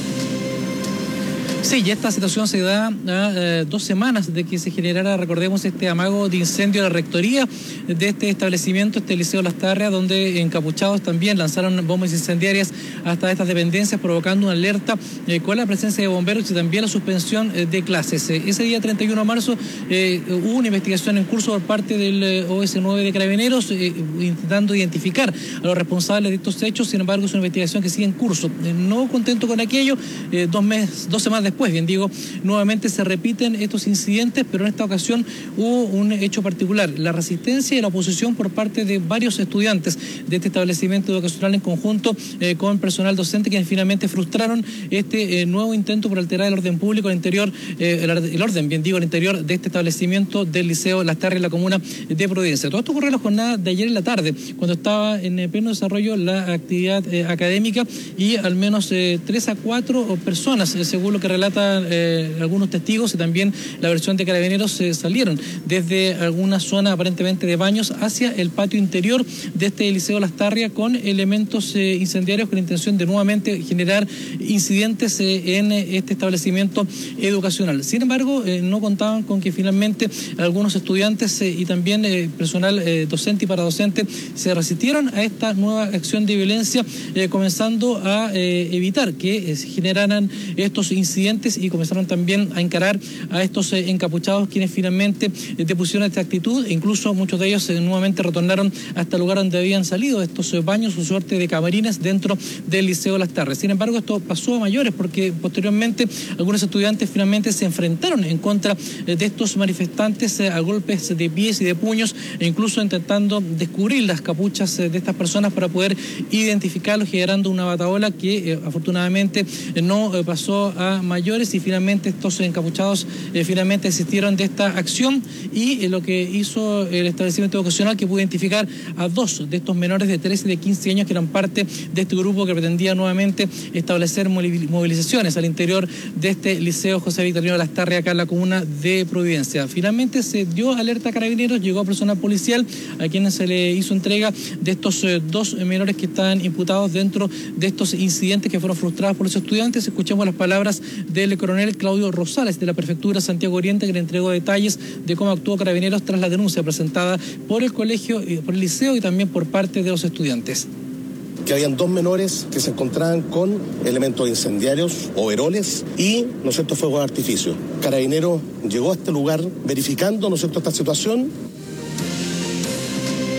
Speaker 7: Sí, y esta situación se da a eh, dos semanas de que se generara, recordemos, este amago de incendio de la rectoría de este establecimiento, este Liceo Lastarria, donde encapuchados también lanzaron bombas incendiarias hasta estas dependencias, provocando una alerta eh, con la presencia de bomberos y también la suspensión eh, de clases. Eh, ese día treinta y uno de marzo eh, hubo una investigación en curso por parte del eh, O S nueve de Carabineros, eh, intentando identificar a los responsables de estos hechos. Sin embargo, es una investigación que sigue en curso. Eh, no contento con aquello, eh, dos meses, dos semanas después, bien digo, nuevamente se repiten estos incidentes, pero en esta ocasión hubo un hecho particular: la resistencia y la oposición por parte de varios estudiantes de este establecimiento educacional en conjunto eh, con personal docente, quienes finalmente frustraron este eh, nuevo intento por alterar el orden público al interior, eh, el, el orden, bien digo, al interior de este establecimiento del Liceo Lastarria en la comuna de Providencia. Todo esto ocurrió en la jornada de ayer en la tarde, cuando estaba en eh, pleno desarrollo la actividad eh, académica, y al menos eh, tres a cuatro personas, eh, según lo que relatan eh, algunos testigos y también la versión de Carabineros, eh, salieron desde alguna zona aparentemente de baños hacia el patio interior de este Liceo Lastarria con elementos eh, incendiarios, con la intención de nuevamente generar incidentes eh, en este establecimiento educacional. Sin embargo, eh, no contaban con que finalmente algunos estudiantes eh, y también eh, personal eh, docente y paradocente se resistieron a esta nueva acción de violencia, eh, comenzando a eh, evitar que eh, se generaran estos incidentes, y comenzaron también a encarar a estos eh, encapuchados, quienes finalmente eh, depusieron esta actitud, e incluso muchos de ellos eh, nuevamente retornaron hasta el lugar donde habían salido estos eh, baños, su suerte de camarines dentro del Liceo Lastarria. Sin embargo, esto pasó a mayores, porque posteriormente algunos estudiantes finalmente se enfrentaron en contra eh, de estos manifestantes eh, a golpes de pies y de puños, e incluso intentando descubrir las capuchas eh, de estas personas para poder identificarlos, generando una batahola que eh, afortunadamente eh, no eh, pasó a mayores, y finalmente estos encapuchados eh, finalmente desistieron de esta acción, y eh, lo que hizo el establecimiento educacional, que pudo identificar a dos de estos menores de trece y de quince años que eran parte de este grupo que pretendía nuevamente establecer movilizaciones al interior de este Liceo José Victorino Lastarria acá en la comuna de Providencia. Finalmente se dio alerta a Carabineros, llegó personal policial a quienes se le hizo entrega de estos eh, dos menores que estaban imputados dentro de estos incidentes que fueron frustrados por los estudiantes. Escuchemos las palabras del coronel Claudio Rosales de la Prefectura Santiago Oriente, que le entregó detalles de cómo actuó Carabineros tras la denuncia presentada por el colegio, por el liceo y también por parte de los estudiantes.
Speaker 8: Que habían dos menores que se encontraban con elementos incendiarios, overoles y, ¿no es cierto?, fuegos de artificio. Carabineros llegó a este lugar verificando, ¿no es cierto?, esta situación.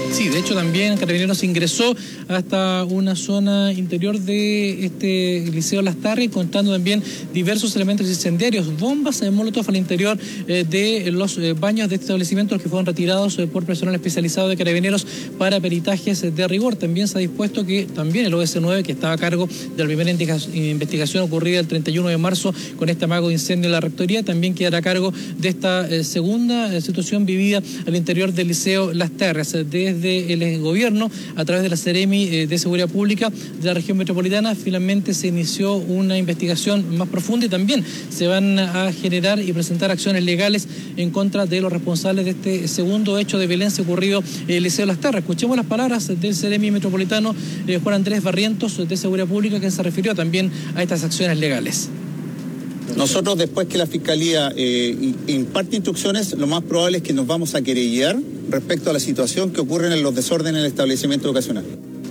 Speaker 7: Sí, de hecho también Carabineros ingresó hasta una zona interior de este Liceo Lastarria, encontrando también diversos elementos incendiarios, bombas de molotov al interior eh, de los eh, baños de este establecimiento, los que fueron retirados eh, por personal especializado de Carabineros para peritajes de rigor. También se ha dispuesto que también el O S nueve, que estaba a cargo de la primera investigación ocurrida el treinta y uno de marzo con este amago de incendio en la rectoría, también quedará a cargo de esta eh, segunda eh, situación vivida al interior del Liceo Las Terras. Desde el gobierno, a través de la Seremi eh, de Seguridad Pública de la región metropolitana, finalmente se inició una investigación más profunda y también se van a generar y presentar acciones legales en contra de los responsables de este segundo hecho de violencia ocurrido en el Liceo Las Terras. Escuchemos las palabras del Seremi metropolitano eh, Juan Andrés Barrientos de Seguridad Pública, que se refirió también a estas acciones legales.
Speaker 19: Nosotros, después que la Fiscalía eh, imparte instrucciones, lo más probable es que nos vamos a querellar respecto a la situación que ocurre en los desórdenes en el establecimiento educacional.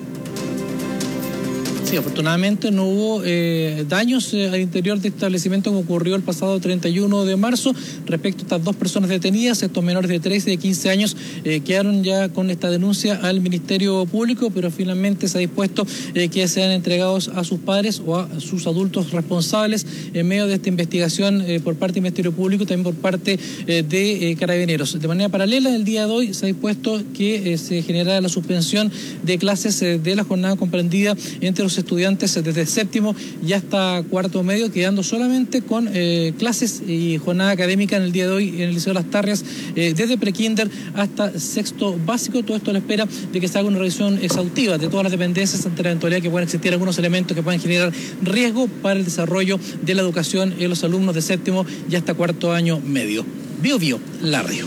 Speaker 7: Sí, afortunadamente no hubo eh, daños eh, al interior de este establecimiento como ocurrió el pasado treinta y uno de marzo. Respecto a estas dos personas detenidas, estos menores de trece y de quince años eh, quedaron ya con esta denuncia al Ministerio Público, pero finalmente se ha dispuesto eh, que sean entregados a sus padres o a sus adultos responsables en medio de esta investigación eh, por parte del Ministerio Público y también por parte eh, de eh, Carabineros. De manera paralela, el día de hoy se ha dispuesto que eh, se generara la suspensión de clases eh, de la jornada comprendida entre los estudiantes desde séptimo y hasta cuarto medio, quedando solamente con eh, clases y jornada académica en el día de hoy en el Liceo Las Tarrias, eh, desde prekinder hasta sexto básico. Todo esto a la espera de que se haga una revisión exhaustiva de todas las dependencias ante la eventualidad que puedan existir algunos elementos que puedan generar riesgo para el desarrollo de la educación en los alumnos de séptimo y hasta cuarto año medio. Bio Bio, la radio.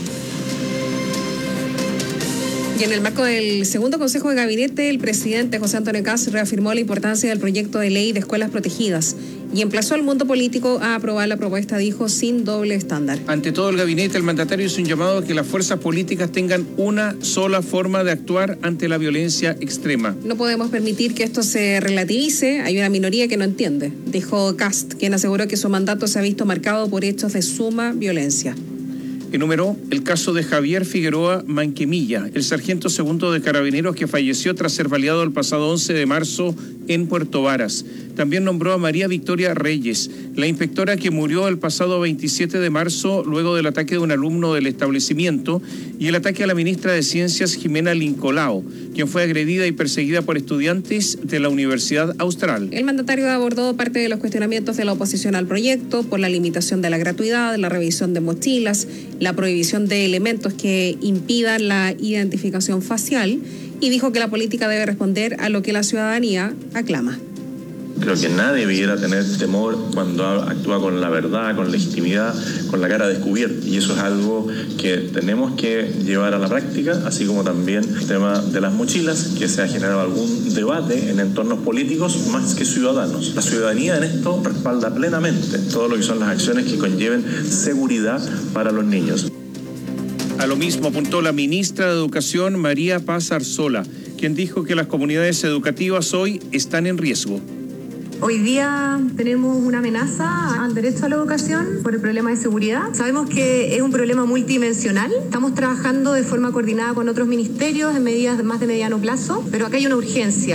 Speaker 2: Y en el marco del segundo Consejo de Gabinete, el presidente José Antonio Kast reafirmó la importancia del proyecto de ley de escuelas protegidas y emplazó al mundo político a aprobar la propuesta, dijo, sin doble estándar.
Speaker 1: Ante todo el gabinete, el mandatario hizo un llamado a que las fuerzas políticas tengan una sola forma de actuar ante la violencia extrema.
Speaker 2: No podemos permitir que esto se relativice, hay una minoría que no entiende, dijo Kast, quien aseguró que su mandato se ha visto marcado por hechos de suma violencia.
Speaker 1: Enumeró el caso de Javier Figueroa Manquemilla, el sargento segundo de Carabineros que falleció tras ser baleado el pasado once de marzo en Puerto Varas. También nombró a María Victoria Reyes, la inspectora que murió el pasado veintisiete de marzo luego del ataque de un alumno del establecimiento y el ataque a la ministra de Ciencias Jimena Lincolao, quien fue agredida y perseguida por estudiantes de la Universidad Austral.
Speaker 2: El mandatario abordó parte de los cuestionamientos de la oposición al proyecto por la limitación de la gratuidad, la revisión de mochilas, la prohibición de elementos que impidan la identificación facial y dijo que la política debe responder a lo que la ciudadanía aclama.
Speaker 9: Creo que nadie debiera tener temor cuando actúa con la verdad, con legitimidad, con la cara descubierta. Y eso es algo que tenemos que llevar a la práctica, así como también el tema de las mochilas, que se ha generado algún debate en entornos políticos más que ciudadanos. La ciudadanía en esto respalda plenamente todo lo que son las acciones que conlleven seguridad para los niños.
Speaker 1: A lo mismo apuntó la ministra de Educación, María Paz Arzola, quien dijo que las comunidades educativas hoy están en riesgo.
Speaker 11: Hoy día tenemos una amenaza al derecho a la educación por el problema de seguridad. Sabemos que es un problema multidimensional. Estamos trabajando de forma coordinada con otros ministerios en medidas más de mediano plazo, pero acá hay una urgencia.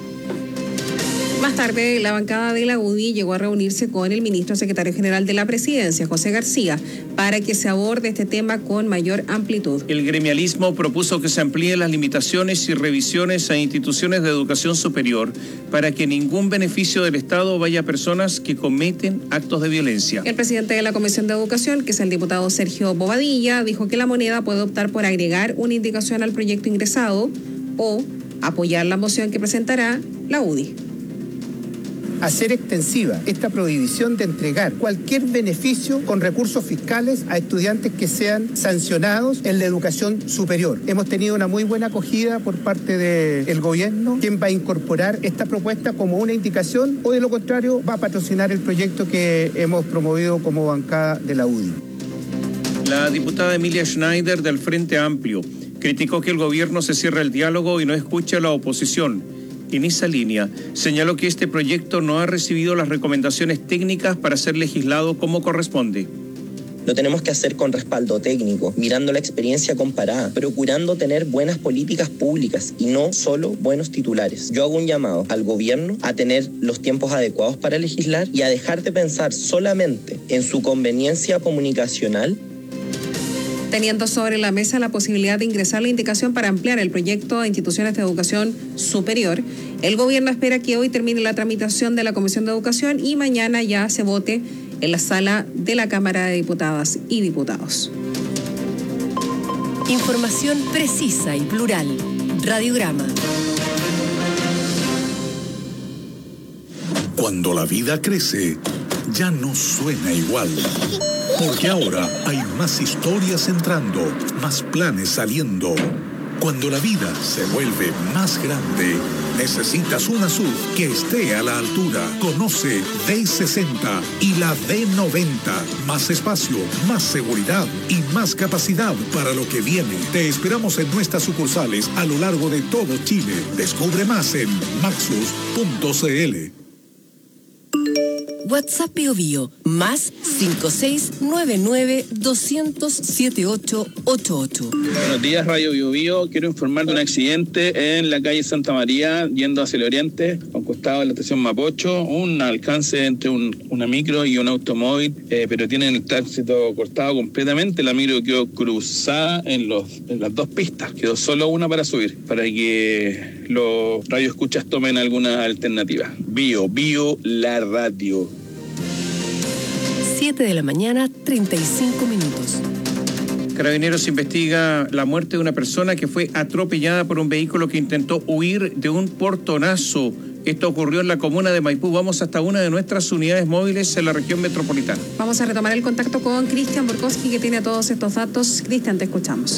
Speaker 2: Más tarde, la bancada de la U D I llegó a reunirse con el ministro secretario general de la Presidencia, José García, para que se aborde este tema con mayor amplitud.
Speaker 1: El gremialismo propuso que se amplíen las limitaciones y revisiones a instituciones de educación superior para que ningún beneficio del Estado vaya a personas que cometen actos de violencia.
Speaker 2: El presidente de la Comisión de Educación, que es el diputado Sergio Bobadilla, dijo que la moneda puede optar por agregar una indicación al proyecto ingresado o apoyar la moción que presentará la U D I.
Speaker 12: Hacer extensiva esta prohibición de entregar cualquier beneficio con recursos fiscales a estudiantes que sean sancionados en la educación superior. Hemos tenido una muy buena acogida por parte del gobierno, quien va a incorporar esta propuesta como una indicación o de lo contrario va a patrocinar el proyecto que hemos promovido como bancada de la U D I.
Speaker 1: La diputada Emilia Schneider del Frente Amplio criticó que el gobierno se cierra el diálogo y no escucha a la oposición. En esa línea, señaló que este proyecto no ha recibido las recomendaciones técnicas para ser legislado como corresponde.
Speaker 10: Lo tenemos que hacer con respaldo técnico, mirando la experiencia comparada, procurando tener buenas políticas públicas y no solo buenos titulares. Yo hago un llamado al gobierno a tener los tiempos adecuados para legislar y a dejar de pensar solamente en su conveniencia comunicacional.
Speaker 2: Teniendo sobre la mesa la posibilidad de ingresar la indicación para ampliar el proyecto a instituciones de educación superior, el gobierno espera que hoy termine la tramitación de la Comisión de Educación y mañana ya se vote en la sala de la Cámara de Diputadas y Diputados.
Speaker 4: Información precisa y plural. Radiograma.
Speaker 13: Cuando la vida crece, ya no suena igual. Porque ahora hay más historias entrando, más planes saliendo. Cuando la vida se vuelve más grande, necesitas una S U V que esté a la altura. Conoce D sesenta y la D noventa. Más espacio, más seguridad y más capacidad para lo que viene. Te esperamos en nuestras sucursales a lo largo de todo Chile. Descubre más en maxus punto c l.
Speaker 4: WhatsApp Bio Bio, más cinco seis nueve nueve dos cero cero siete ocho ocho ocho.
Speaker 14: Buenos días, Radio Bio Bio. Quiero informar de un accidente en la calle Santa María, yendo hacia el oriente, a un costado de la estación Mapocho, un alcance entre un, una micro y un automóvil, eh, pero tienen el tránsito cortado completamente. La micro quedó cruzada en, los, en las dos pistas, quedó solo una para subir, para que los radioescuchas tomen alguna alternativa. Bio Bio, la radio.
Speaker 4: siete de la mañana, treinta y cinco minutos.
Speaker 1: Carabineros investiga la muerte de una persona que fue atropellada por un vehículo que intentó huir de un portonazo. Esto ocurrió en la comuna de Maipú. Vamos hasta una de nuestras unidades móviles en la región metropolitana.
Speaker 2: Vamos a retomar el contacto con Cristian Borkowski, que tiene todos estos datos. Cristian, te escuchamos.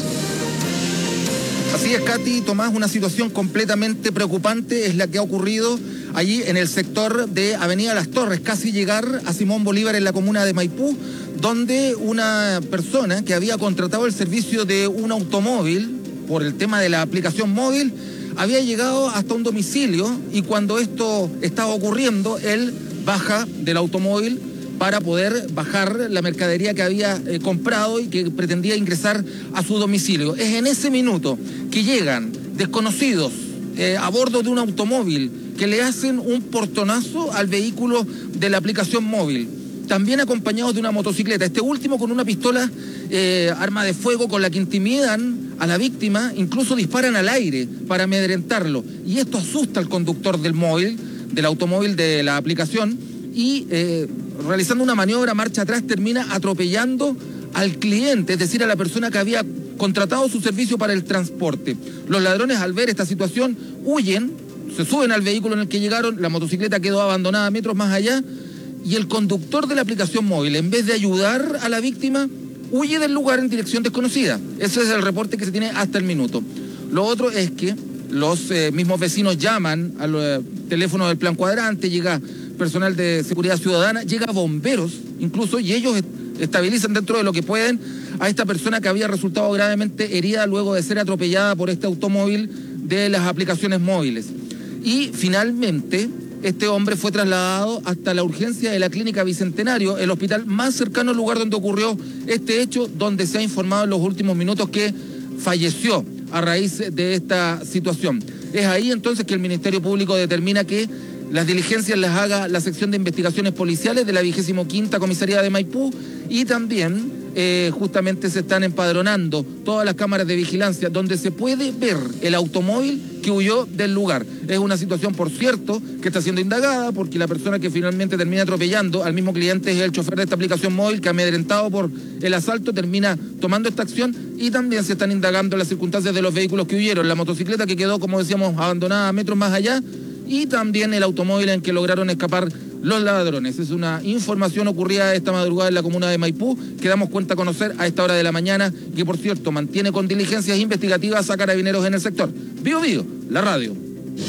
Speaker 15: Así es, Katy, Tomás, una situación completamente preocupante es la que ha ocurrido allí en el sector de Avenida Las Torres, casi llegar a Simón Bolívar en la comuna de Maipú, donde una persona que había contratado el servicio de un automóvil por el tema de la aplicación móvil había llegado hasta un domicilio y cuando esto estaba ocurriendo, él baja del automóvil para poder bajar la mercadería que había eh, comprado y que pretendía ingresar a su domicilio. Es en ese minuto que llegan desconocidos eh, a bordo de un automóvil que le hacen un portonazo al vehículo de la aplicación móvil, también acompañados de una motocicleta, este último con una pistola, eh, arma de fuego con la que intimidan a la víctima, incluso disparan al aire para amedrentarlo, y esto asusta al conductor del móvil, del automóvil de la aplicación, y eh, realizando una maniobra marcha atrás termina atropellando al cliente, es decir, a la persona que había contratado su servicio para el transporte. Los ladrones, al ver esta situación, huyen, se suben al vehículo en el que llegaron, la motocicleta quedó abandonada metros más allá y el conductor de la aplicación móvil, en vez de ayudar a la víctima, huye del lugar en dirección desconocida. Ese es el reporte que se tiene hasta el minuto. Lo otro es que los eh, mismos vecinos llaman al eh, teléfono del Plan Cuadrante, llega personal de seguridad ciudadana, llega bomberos incluso, y ellos estabilizan dentro de lo que pueden a esta persona que había resultado gravemente herida luego de ser atropellada por este automóvil de las aplicaciones móviles. Y finalmente este hombre fue trasladado hasta la urgencia de la Clínica Bicentenario, el hospital más cercano al lugar donde ocurrió este hecho, donde se ha informado en los últimos minutos que falleció a raíz de esta situación. Es ahí entonces que el Ministerio Público determina que las diligencias las haga la sección de investigaciones policiales de la vigésimo quinta comisaría de Maipú y también eh, justamente se están empadronando todas las cámaras de vigilancia donde se puede ver el automóvil que huyó del lugar. Es una situación, por cierto, que está siendo indagada porque la persona que finalmente termina atropellando al mismo cliente es el chofer de esta aplicación móvil que, amedrentado por el asalto, termina tomando esta acción, y también se están indagando las circunstancias de los vehículos que huyeron, la motocicleta que quedó, como decíamos, abandonada a metros más allá, y también el automóvil en que lograron escapar los ladrones. Es una información ocurrida esta madrugada en la comuna de Maipú, que damos cuenta a conocer a esta hora de la mañana, que por cierto mantiene con diligencias investigativas a Carabineros en el sector. Bio Bio, la radio.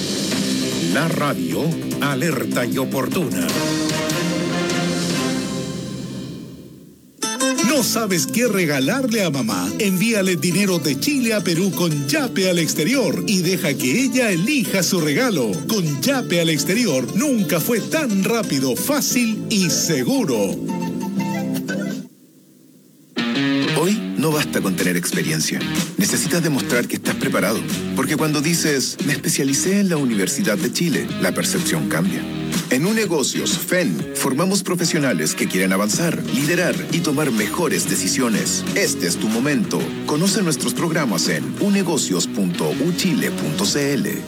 Speaker 13: La radio, alerta y oportuna. ¿No sabes qué regalarle a mamá? Envíale dinero de Chile a Perú con Yape al exterior y deja que ella elija su regalo. Con Yape al exterior nunca fue tan rápido, fácil y seguro.
Speaker 16: basta con tener experiencia. Necesitas demostrar que estás preparado. Porque cuando dices, me especialicé en la Universidad de Chile, la percepción cambia. En Unegocios F E N formamos profesionales que quieren avanzar, liderar y tomar mejores decisiones. Este es tu momento. Conoce nuestros programas en unegocios punto u chile punto c l.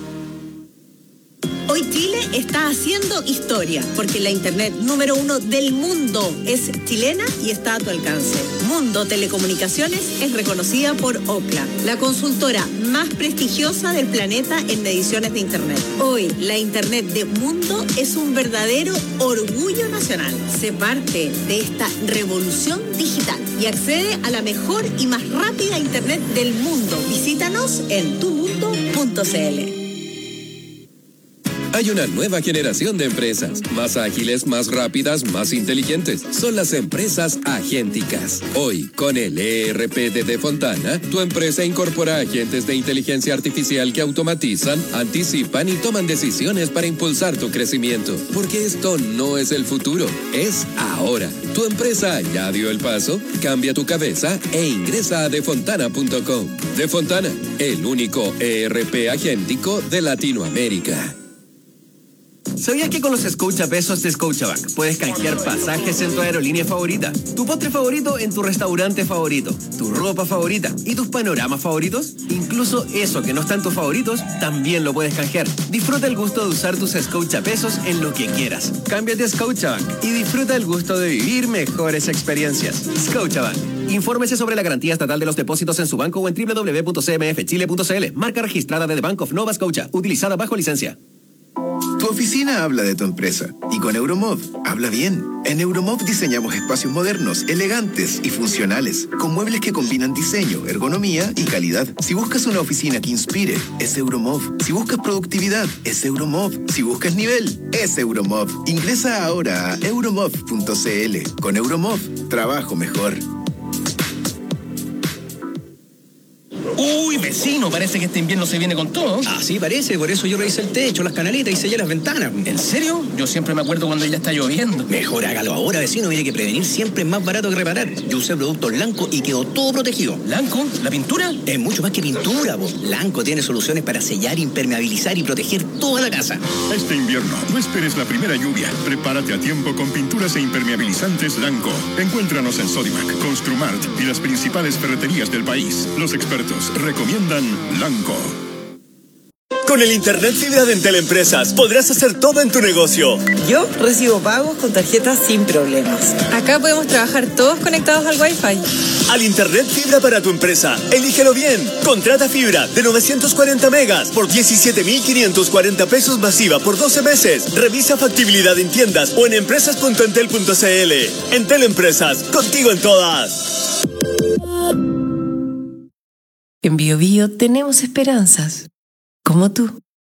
Speaker 17: Hoy Chile está haciendo historia, porque la internet número uno del mundo es chilena y está a tu alcance. Mundo Telecomunicaciones es reconocida por Ookla, la consultora más prestigiosa del planeta en mediciones de internet. Hoy, la internet de Mundo es un verdadero orgullo nacional. Sé parte de esta revolución digital y accede a la mejor y más rápida internet del mundo. Visítanos en tu mundo punto c l.
Speaker 20: Hay una nueva generación de empresas, más ágiles, más rápidas, más inteligentes. Son las empresas agénticas. Hoy, con el E R P de Defontana, tu empresa incorpora agentes de inteligencia artificial que automatizan, anticipan y toman decisiones para impulsar tu crecimiento. Porque esto no es el futuro, es ahora. ¿Tu empresa ya dio el paso? Cambia tu cabeza e ingresa a defontana punto com. Defontana, el único E R P agéntico de Latinoamérica.
Speaker 21: ¿Sabías que con los Scotiapesos de Scotiabank puedes canjear pasajes en tu aerolínea favorita, tu postre favorito en tu restaurante favorito, tu ropa favorita y tus panoramas favoritos? Incluso eso que no está en tus favoritos, también lo puedes canjear. Disfruta el gusto de usar tus Scotiapesos en lo que quieras. Cámbiate a Scotiabank y disfruta el gusto de vivir mejores experiencias. Scotiabank. Infórmese sobre la garantía estatal de los depósitos en su banco o en doble u doble u doble u punto c m f chile punto c l. Marca registrada de The Bank of Nova Scotia, utilizada bajo licencia.
Speaker 16: Tu oficina habla de tu empresa y con Euromov habla bien. En Euromov diseñamos espacios modernos, elegantes y funcionales, con muebles que combinan diseño, ergonomía y calidad. Si buscas una oficina que inspire, es Euromov. Si buscas productividad, es Euromov. Si buscas nivel, es Euromov. Ingresa ahora a euromov punto c l. Con Euromov, trabajo mejor.
Speaker 22: Uy, vecino, parece que este invierno se viene con todo.
Speaker 23: Ah, sí, parece. Por eso yo revisé el techo, las canaletas y sellé las ventanas.
Speaker 22: ¿En serio? Yo siempre me acuerdo cuando ya está lloviendo.
Speaker 23: Mejor hágalo ahora, vecino. Mire que prevenir siempre es más barato que reparar. Yo usé productos Lanco y quedó todo protegido.
Speaker 22: ¿Lanco? ¿La pintura?
Speaker 23: Es mucho más que pintura, po. Lanco tiene soluciones para sellar, impermeabilizar y proteger toda la casa.
Speaker 24: Este invierno, no esperes la primera lluvia. Prepárate a tiempo con pinturas e impermeabilizantes Lanco. Encuéntranos en Sodimac, Construmart y las principales ferreterías del país. Los expertos recomiendan Lanco.
Speaker 6: Con el Internet Fibra de Entel Empresas podrás hacer todo en tu negocio.
Speaker 25: Yo recibo pagos con tarjetas sin problemas.
Speaker 29: Acá podemos trabajar todos conectados al Wi-Fi.
Speaker 6: Al Internet Fibra para tu empresa, elígelo bien. Contrata fibra de novecientos cuarenta megas por diecisiete mil quinientos cuarenta pesos masiva por doce meses. Revisa factibilidad en tiendas o en empresas punto entel punto c l. Entel Empresas, contigo en todas.
Speaker 30: En Bio Bio tenemos esperanzas, como tú.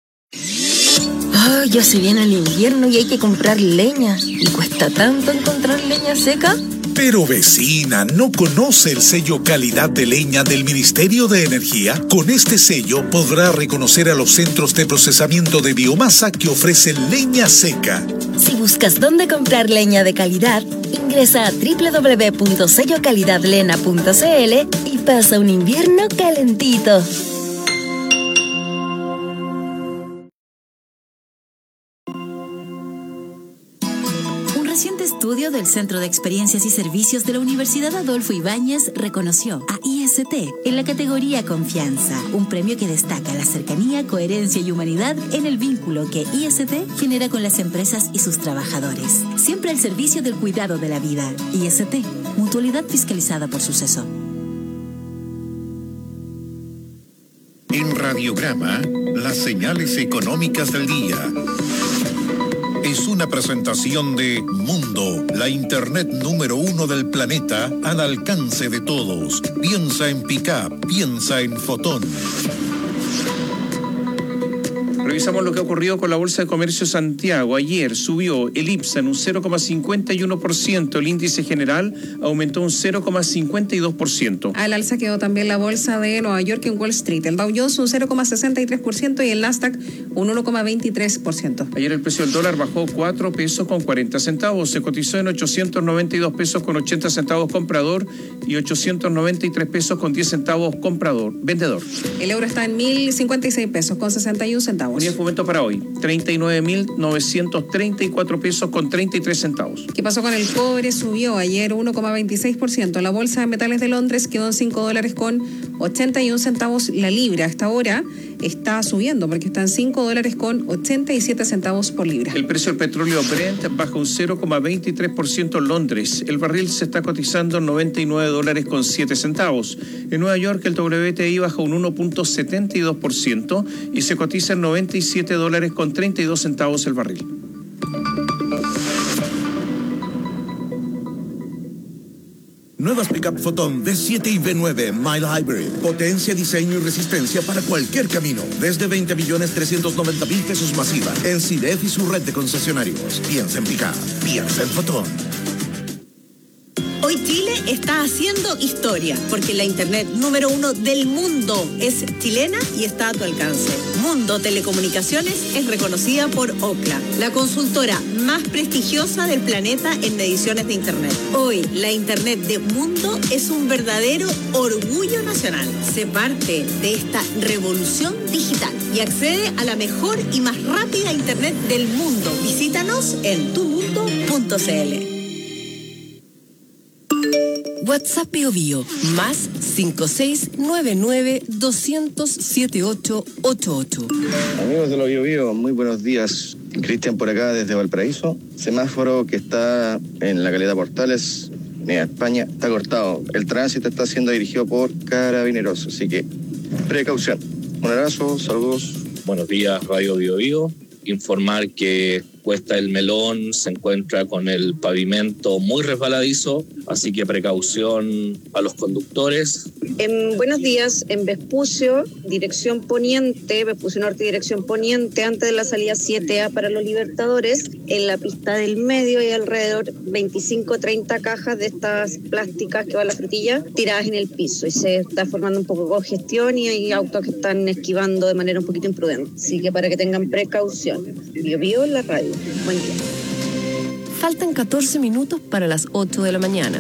Speaker 31: Ah, ya se viene el invierno y hay que comprar leña. ¿Y cuesta tanto encontrar leña seca?
Speaker 13: Pero vecina, ¿no conoce el sello calidad de leña del Ministerio de Energía? Con este sello podrá reconocer a los centros de procesamiento de biomasa que ofrecen leña seca.
Speaker 31: Si buscas dónde comprar leña de calidad, ingresa a doble u doble u doble u punto sello calidad lena punto c l y pasa un invierno calentito.
Speaker 28: Un reciente estudio del Centro de Experiencias y Servicios de la Universidad Adolfo Ibáñez reconoció a I S T en la categoría Confianza, un premio que destaca la cercanía, coherencia y humanidad en el vínculo que I S T genera con las empresas y sus trabajadores, siempre al servicio del cuidado de la vida. I S T, mutualidad fiscalizada por Suceso.
Speaker 13: En Radiograma, las señales económicas del día. Es una presentación de Mundo, la internet número uno del planeta al alcance de todos. Piensa en Pickup, piensa en Fotón.
Speaker 1: Revisamos lo que ha ocurrido con la Bolsa de Comercio de Santiago. Ayer subió el IPSA en un cero coma cincuenta y uno por ciento, el índice general aumentó un cero coma cincuenta y dos por ciento.
Speaker 2: Al alza quedó también la bolsa de Nueva York en Wall Street. El Dow Jones un cero coma sesenta y tres por ciento y el Nasdaq un uno coma veintitrés por ciento.
Speaker 1: Ayer el precio del dólar bajó cuatro pesos con cuarenta centavos. Se cotizó en ochocientos noventa y dos pesos con ochenta centavos comprador y ochocientos noventa y tres pesos con diez centavos comprador, vendedor.
Speaker 2: El euro está en mil cincuenta y seis pesos con sesenta y un centavos.
Speaker 1: Unidad de fomento para hoy, treinta y nueve mil novecientos treinta y cuatro pesos con treinta y tres centavos.
Speaker 2: ¿Qué pasó con el cobre? Subió ayer uno coma veintiséis por ciento. La bolsa de metales de Londres quedó en cinco dólares con ochenta y un centavos la libra. Hasta ahora está subiendo porque está en cinco dólares con ochenta y siete centavos por libra.
Speaker 1: El precio del petróleo Brent baja un cero coma veintitrés por ciento en Londres. El barril se está cotizando en noventa y nueve dólares con siete centavos. En Nueva York el W T I baja un uno coma setenta y dos por ciento y se cotiza en noventa y siete dólares con treinta y dos centavos el barril.
Speaker 3: Nuevas Pickup Photon V siete y V nueve Mile Hybrid. Potencia, diseño y resistencia para cualquier camino. Desde veinte millones trescientos noventa mil pesos masiva. En C I D E F y su red de concesionarios. Piensa en Pickup. Piensa en Photon.
Speaker 17: Hoy Chile está haciendo historia, porque la internet número uno del mundo es chilena y está a tu alcance. Mundo Telecomunicaciones es reconocida por Ookla, la consultora más prestigiosa del planeta en mediciones de internet. Hoy, la internet de Mundo es un verdadero orgullo nacional. Sé parte de esta revolución digital y accede a la mejor y más rápida internet del mundo. Visítanos en tu mundo punto c l.
Speaker 4: WhatsApp Bio Bio, más cinco seis nueve nueve doscientos setenta y ocho ochenta y ocho.
Speaker 5: Amigos de los Bio Bio, muy buenos días. Cristian por acá desde Valparaíso. Semáforo que está en la caleta Portales, en España, está cortado. El tránsito está siendo dirigido por carabineros, así que precaución. Un abrazo, saludos.
Speaker 7: Buenos días, Radio Bio Bio. Informar que Cuesta el Melón se encuentra con el pavimento muy resbaladizo, así que precaución a los conductores.
Speaker 8: En, buenos días, en Vespucio, dirección poniente, Vespucio Norte, dirección poniente, antes de la salida siete A para los Libertadores, en la pista del medio hay alrededor veinticinco a treinta cajas de estas plásticas que va a la frutilla tiradas en el piso y se está formando un poco de congestión y hay autos que están esquivando de manera un poquito imprudente. Así que para que tengan precaución. Bio Bio en la radio. Buen día.
Speaker 30: Faltan catorce minutos para las ocho de la mañana.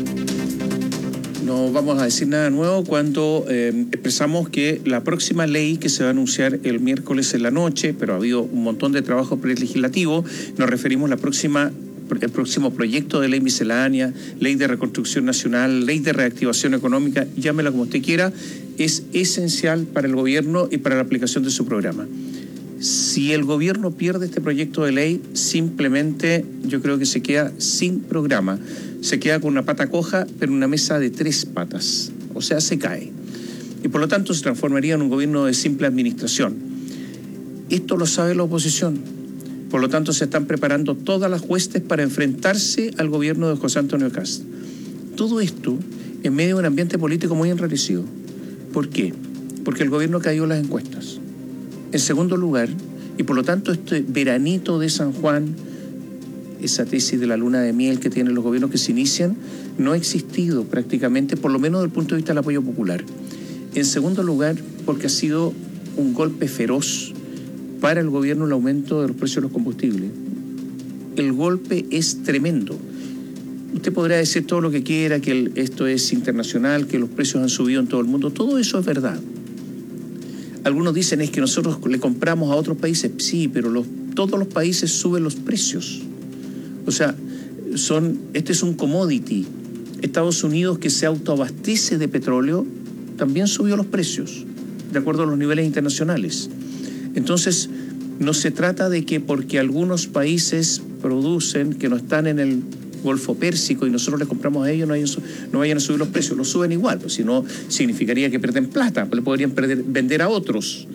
Speaker 1: No vamos a decir nada nuevo cuando eh, expresamos que la próxima ley que se va a anunciar el miércoles en la noche, pero ha habido un montón de trabajo prelegislativo, nos referimos a la próxima el próximo proyecto de ley miscelánea, ley de reconstrucción nacional, ley de reactivación económica, llámela como usted quiera, es esencial para el gobierno y para la aplicación de su programa. Si el gobierno pierde este proyecto de ley, simplemente yo creo que se queda sin programa. Se queda con una pata coja, pero una mesa de tres patas. O sea, se cae. Y por lo tanto se transformaría en un gobierno de simple administración. Esto lo sabe la oposición. Por lo tanto, se están preparando todas las huestes para enfrentarse al gobierno de José Antonio Kast. Todo esto en medio de un ambiente político muy enrarecido. ¿Por qué? Porque el gobierno cayó en las encuestas. En segundo lugar, y por lo tanto este veranito de San Juan, esa tesis de la luna de miel que tienen los gobiernos que se inician, no ha existido prácticamente, por lo menos desde el punto de vista del apoyo popular. En segundo lugar, porque ha sido un golpe feroz para el gobierno el aumento de los precios de los combustibles. El golpe es tremendo. Usted podrá decir todo lo que quiera, que el, esto es internacional, que los precios han subido en todo el mundo. Todo eso es verdad. Algunos dicen es que nosotros le compramos a otros países. Sí, pero los, todos los países suben los precios. O sea, son, este es un commodity. Estados Unidos, que se autoabastece de petróleo, también subió los precios, de acuerdo a los niveles internacionales. Entonces, no se trata de que porque algunos países producen que no están en el Golfo Pérsico y nosotros les compramos a ellos, no, hay, no vayan a subir los precios, los suben igual, pues si no significaría que pierden plata, pues le podrían perder, vender a otros.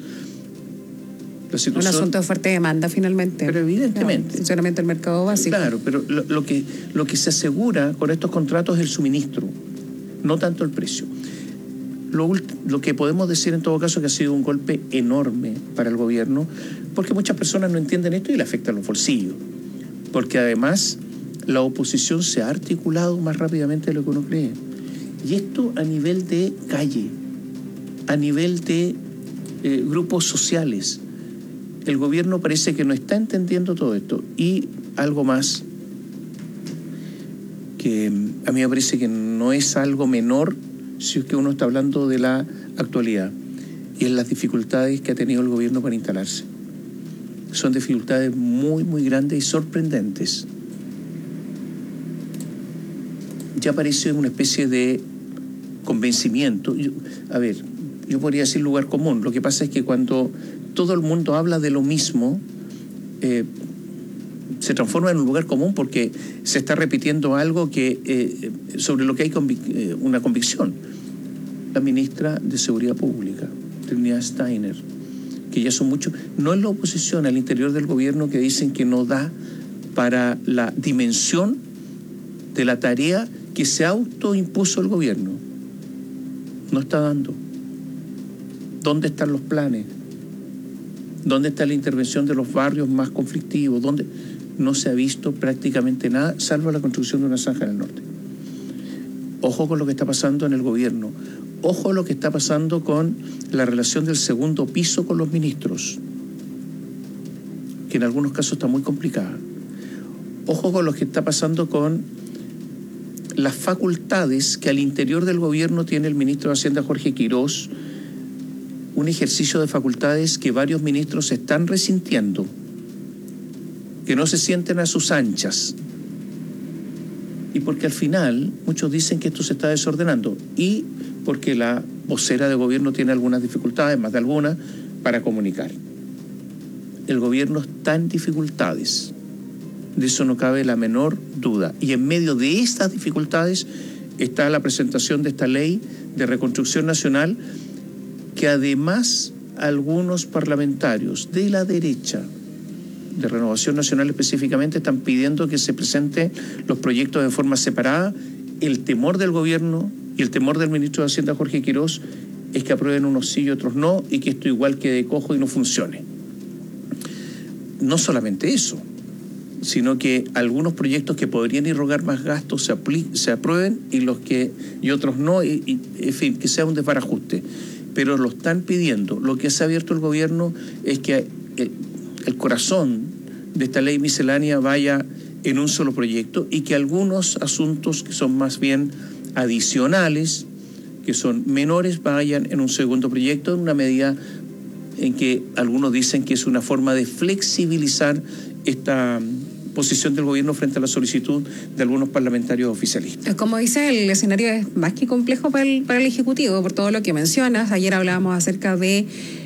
Speaker 1: La situación,
Speaker 2: un asunto de oferta y demanda finalmente.
Speaker 1: Pero evidentemente.
Speaker 2: No, funcionamiento del mercado básico.
Speaker 1: Claro, pero lo, lo, que, lo que se asegura con estos contratos es el suministro, no tanto el precio. Lo, lo que podemos decir en todo caso es que ha sido un golpe enorme para el gobierno, porque muchas personas no entienden esto y le afectan los bolsillos. Porque además la oposición se ha articulado más rápidamente de lo que uno cree. Y esto a nivel de calle, a nivel de eh, grupos sociales. El gobierno parece que no está entendiendo todo esto. Y algo más, que a mí me parece que no es algo menor si es que uno está hablando de la actualidad, y es las dificultades que ha tenido el gobierno para instalarse. Son dificultades muy, muy grandes y sorprendentes. Ya parece una especie de convencimiento. Yo, a ver, yo podría decir lugar común. Lo que pasa es que cuando todo el mundo habla de lo mismo, eh, se transforma en un lugar común porque se está repitiendo algo que eh, sobre lo que hay convic- eh, una convicción. La ministra de Seguridad Pública, Trinidad Steiner, que ya son muchos, no es la oposición al interior del gobierno que dicen que no da para la dimensión de la tarea que se autoimpuso el gobierno. No está dando. ¿Dónde están los planes? ¿Dónde está la intervención de los barrios más conflictivos? ¿Dónde? No se ha visto prácticamente nada, salvo la construcción de una zanja en el norte. Ojo con lo que está pasando en el gobierno. Ojo lo que está pasando con la relación del segundo piso con los ministros, que en algunos casos está muy complicada. Ojo con lo que está pasando con las facultades que al interior del gobierno tiene el ministro de Hacienda, Jorge Quirós, un ejercicio de facultades que varios ministros están resintiendo, que no se sienten a sus anchas. Y porque al final muchos dicen que esto se está desordenando, y porque la vocera de gobierno tiene algunas dificultades, más de algunas, para comunicar. El gobierno está en dificultades, de eso no cabe la menor duda. Y en medio de estas dificultades está la presentación de esta ley de reconstrucción nacional, que además algunos parlamentarios de la derecha, de Renovación Nacional específicamente, están pidiendo que se presenten los proyectos de forma separada. El temor del gobierno y el temor del ministro de Hacienda, Jorge Quirós, es que aprueben unos sí y otros no, y que esto igual quede cojo y no funcione. No solamente eso, sino que algunos proyectos que podrían irrogar más gastos se, apli- se aprueben y los que y otros no, y, y, en fin, que sea un desbarajuste. Pero lo están pidiendo. Lo que se ha abierto el gobierno es que el, el corazón de esta ley miscelánea vaya en un solo proyecto, y que algunos asuntos que son más bien adicionales, que son menores, vayan en un segundo proyecto, en una medida en que algunos dicen que es una forma de flexibilizar esta posición del gobierno frente a la solicitud de algunos parlamentarios oficialistas.
Speaker 2: Como dice, el escenario es más que complejo para el, para el Ejecutivo, por todo lo que mencionas. Ayer hablábamos acerca de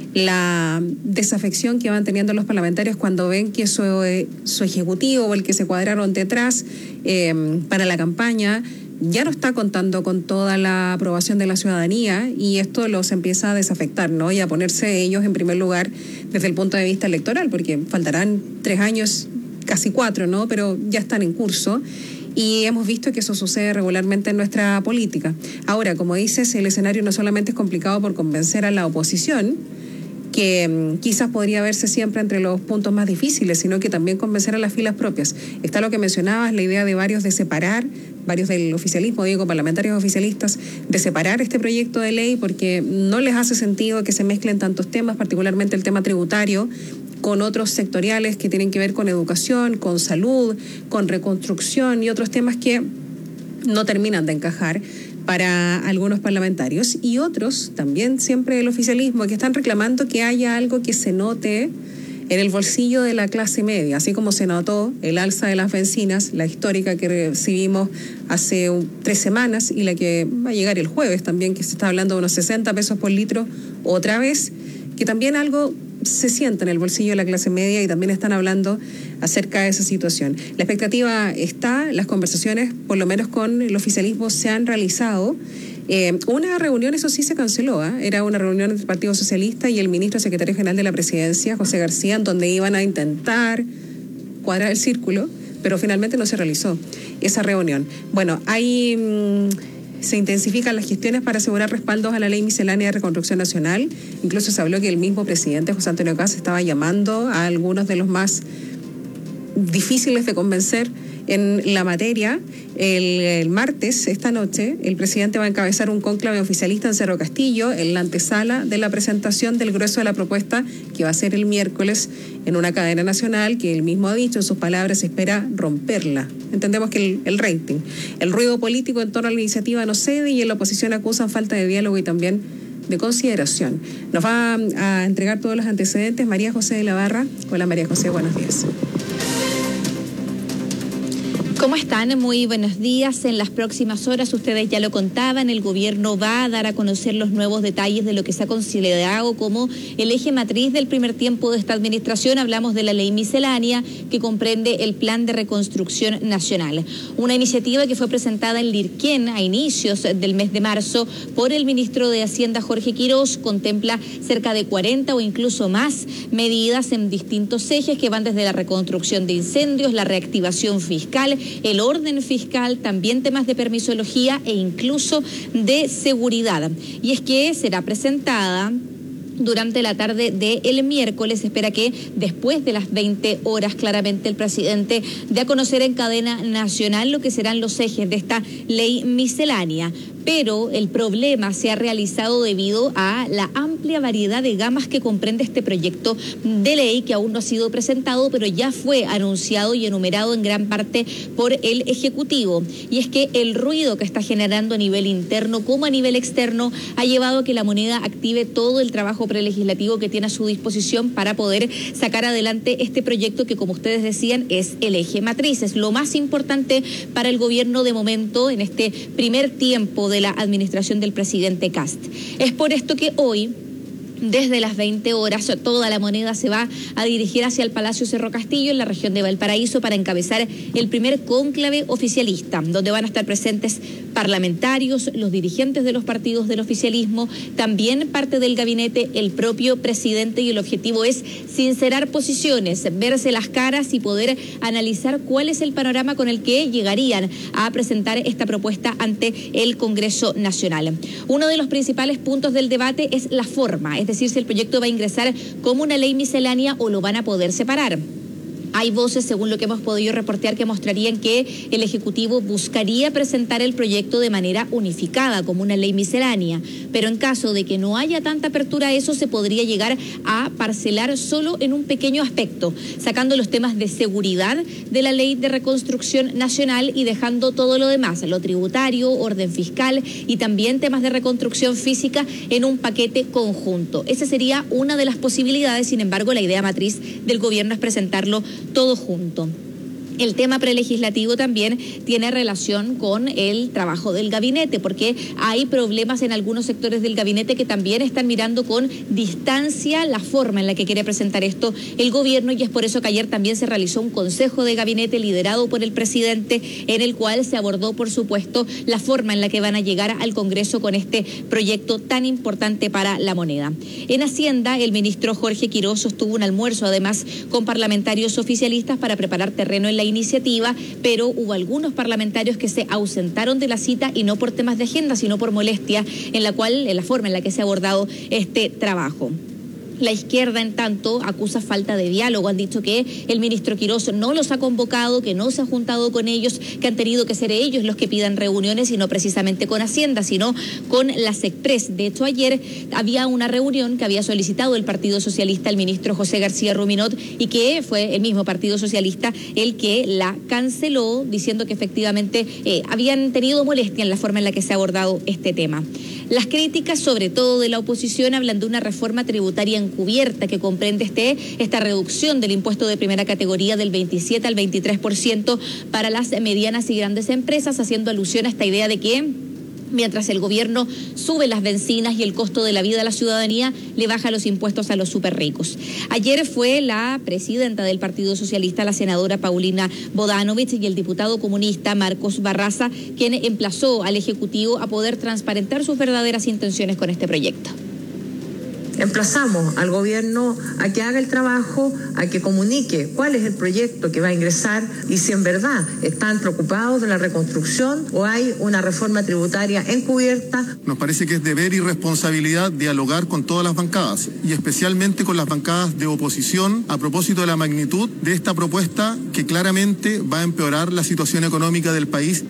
Speaker 2: la desafección que van teniendo los parlamentarios cuando ven que su, su Ejecutivo, o el que se cuadraron detrás eh, para la campaña, ya no está contando con toda la aprobación de la ciudadanía, y esto los empieza a desafectar, ¿no? Y a ponerse ellos en primer lugar desde el punto de vista electoral, porque faltarán tres años, casi cuatro, ¿no? Pero ya están en curso. Y hemos visto que eso sucede regularmente en nuestra política. Ahora, como dices, el escenario no solamente es complicado por convencer a la oposición, que um, quizás podría verse siempre entre los puntos más difíciles, sino que también convencer a las filas propias. Está lo que mencionabas, la idea de varios de separar, varios del oficialismo, digo, parlamentarios oficialistas, de separar este proyecto de ley, porque no les hace sentido que se mezclen tantos temas, particularmente el tema tributario, con otros sectoriales que tienen que ver con educación, con salud, con reconstrucción y otros temas que no terminan de encajar para algunos parlamentarios, y otros, también siempre el oficialismo, que están reclamando que haya algo que se note en el bolsillo de la clase media, así como se notó el alza de las bencinas, la histórica que recibimos hace un, tres semanas y la que va a llegar el jueves también, que se está hablando de unos sesenta pesos por litro otra vez, que también algo se siente en el bolsillo de la clase media, y también están hablando acerca de esa situación. La expectativa está, las conversaciones, por lo menos con el oficialismo, se han realizado. Eh, una reunión, eso sí, se canceló, ¿eh? Era una reunión entre el Partido Socialista y el ministro secretario general de la Presidencia, José García, en donde iban a intentar cuadrar el círculo, pero finalmente no se realizó esa reunión. Bueno, hay... Mmm, se intensifican las gestiones para asegurar respaldos a la ley miscelánea de reconstrucción nacional. Incluso se habló que el mismo presidente José Antonio Kast estaba llamando a algunos de los más difíciles de convencer en la materia. El, el martes, esta noche, el presidente va a encabezar un cónclave oficialista en Cerro Castillo, en la antesala de la presentación del grueso de la propuesta, que va a ser el miércoles en una cadena nacional que él mismo ha dicho, en sus palabras, se espera romperla. Entendemos que el, el rating, el ruido político en torno a la iniciativa no cede y en la oposición acusan falta de diálogo y también de consideración. Nos va a entregar todos los antecedentes María José de la Barra. Hola María José, buenos días.
Speaker 9: ¿Cómo están? Muy buenos días. En las próximas horas, ustedes ya lo contaban, el gobierno va a dar a conocer los nuevos detalles de lo que se ha considerado como el eje matriz del primer tiempo de esta administración. Hablamos de la ley miscelánea que comprende el Plan de Reconstrucción Nacional. Una iniciativa que fue presentada en Lirquén a inicios del mes de marzo por el ministro de Hacienda, Jorge Quirós. Contempla cerca de cuarenta o incluso más medidas en distintos ejes que van desde la reconstrucción de incendios, la reactivación fiscal, el orden fiscal, también temas de permisología e incluso de seguridad. Y es que será presentada durante la tarde del miércoles. Se espera que después de las veinte horas, claramente el presidente dé a conocer en cadena nacional lo que serán los ejes de esta ley miscelánea. Pero el problema se ha realizado debido a la amplia variedad de gamas que comprende este proyecto de ley, que aún no ha sido presentado, pero ya fue anunciado y enumerado en gran parte por el Ejecutivo. Y es que el ruido que está generando a nivel interno como a nivel externo ha llevado a que la moneda active todo el trabajo prelegislativo que tiene a su disposición para poder sacar adelante este proyecto que, como ustedes decían, es el eje matriz. Es lo más importante para el gobierno de momento en este primer tiempo de de la administración del presidente Kast. Es por esto que hoy, desde las veinte horas, toda la moneda se va a dirigir hacia el Palacio Cerro Castillo, en la región de Valparaíso, para encabezar el primer cónclave oficialista, donde van a estar presentes parlamentarios, los dirigentes de los partidos del oficialismo, también parte del gabinete, el propio presidente, y el objetivo es sincerar posiciones, verse las caras y poder analizar cuál es el panorama con el que llegarían a presentar esta propuesta ante el Congreso Nacional. Uno de los principales puntos del debate es la forma, es decir, si el proyecto va a ingresar como una ley miscelánea o lo van a poder separar. Hay voces, según lo que hemos podido reportear, que mostrarían que el Ejecutivo buscaría presentar el proyecto de manera unificada, como una ley miscelánea. Pero en caso de que no haya tanta apertura a eso, se podría llegar a parcelar solo en un pequeño aspecto, sacando los temas de seguridad de la Ley de Reconstrucción Nacional y dejando todo lo demás, lo tributario, orden fiscal y también temas de reconstrucción física en un paquete conjunto. Esa sería una de las posibilidades. Sin embargo, la idea matriz del gobierno es presentarlo todo junto. El tema prelegislativo también tiene relación con el trabajo del gabinete, porque hay problemas en algunos sectores del gabinete que también están mirando con distancia la forma en la que quiere presentar esto el gobierno, y es por eso que ayer también se realizó un consejo de gabinete liderado por el presidente, en el cual se abordó, por supuesto, la forma en la que van a llegar al Congreso con este proyecto tan importante para la moneda. En Hacienda, el ministro Jorge Quirós sostuvo un almuerzo, además, con parlamentarios oficialistas para preparar terreno en la iniciativa, pero hubo algunos parlamentarios que se ausentaron de la cita, y no por temas de agenda, sino por molestia en la cual, en la forma en la que se ha abordado este trabajo. La izquierda, en tanto, acusa falta de diálogo. Han dicho que el ministro Quirós no los ha convocado, que no se ha juntado con ellos, que han tenido que ser ellos los que pidan reuniones, y no precisamente con Hacienda, sino con la SECPRES. De hecho, ayer había una reunión que había solicitado el Partido Socialista al ministro José García Ruminot, y que fue el mismo Partido Socialista el que la canceló, diciendo que efectivamente eh, habían tenido molestia en la forma en la que se ha abordado este tema. Las críticas, sobre todo de la oposición, hablan de una reforma tributaria encubierta que comprende este, esta reducción del impuesto de primera categoría del veintisiete al veintitrés por ciento para las medianas y grandes empresas, haciendo alusión a esta idea de que mientras el gobierno sube las bencinas y el costo de la vida a la ciudadanía, le baja los impuestos a los súper ricos. Ayer fue la presidenta del Partido Socialista, la senadora Paulina Bodanovich, y el diputado comunista Marcos Barraza, quien emplazó al Ejecutivo a poder transparentar sus verdaderas intenciones con este proyecto.
Speaker 10: Emplazamos al gobierno a que haga el trabajo, a que comunique cuál es el proyecto que va a ingresar y si en verdad están preocupados de la reconstrucción o hay una reforma tributaria encubierta.
Speaker 11: Nos parece que es deber y responsabilidad dialogar con todas las bancadas y especialmente con las bancadas de oposición a propósito de la magnitud de esta propuesta que claramente va a empeorar la situación económica del país.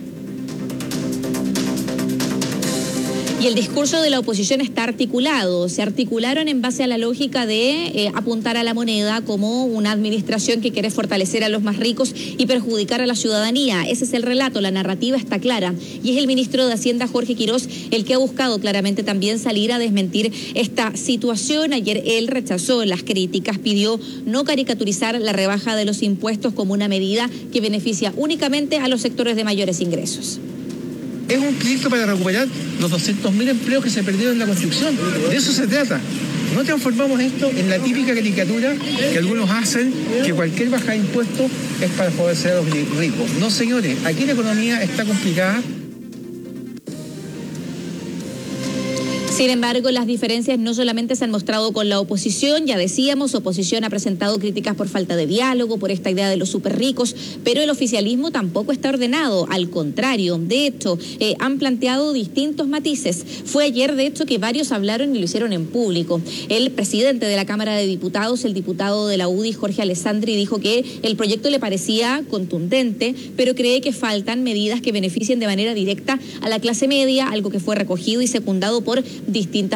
Speaker 9: Y el discurso de la oposición está articulado. Se articularon en base a la lógica de eh, apuntar a la moneda como una administración que quiere fortalecer a los más ricos y perjudicar a la ciudadanía. Ese es el relato, la narrativa está clara. Y es el ministro de Hacienda, Jorge Quirós, el que ha buscado claramente también salir a desmentir esta situación. Ayer él rechazó las críticas, pidió no caricaturizar la rebaja de los impuestos como una medida que beneficia únicamente a los sectores de mayores ingresos.
Speaker 12: Es un proyecto para recuperar los doscientos mil empleos que se perdieron en la construcción. De eso se trata. No transformamos esto en la típica caricatura que algunos hacen, que cualquier baja de impuestos es para favorecer a los ricos. No, señores, aquí la economía está complicada.
Speaker 9: Sin embargo, las diferencias no solamente se han mostrado con la oposición, ya decíamos, oposición ha presentado críticas por falta de diálogo, por esta idea de los súper ricos, pero el oficialismo tampoco está ordenado, al contrario, de hecho, eh, han planteado distintos matices. Fue ayer, de hecho, que varios hablaron y lo hicieron en público. El presidente de la Cámara de Diputados, el diputado de la U D I, Jorge Alessandri, dijo que el proyecto le parecía contundente, pero cree que faltan medidas que beneficien de manera directa a la clase media, algo que fue recogido y secundado por distintas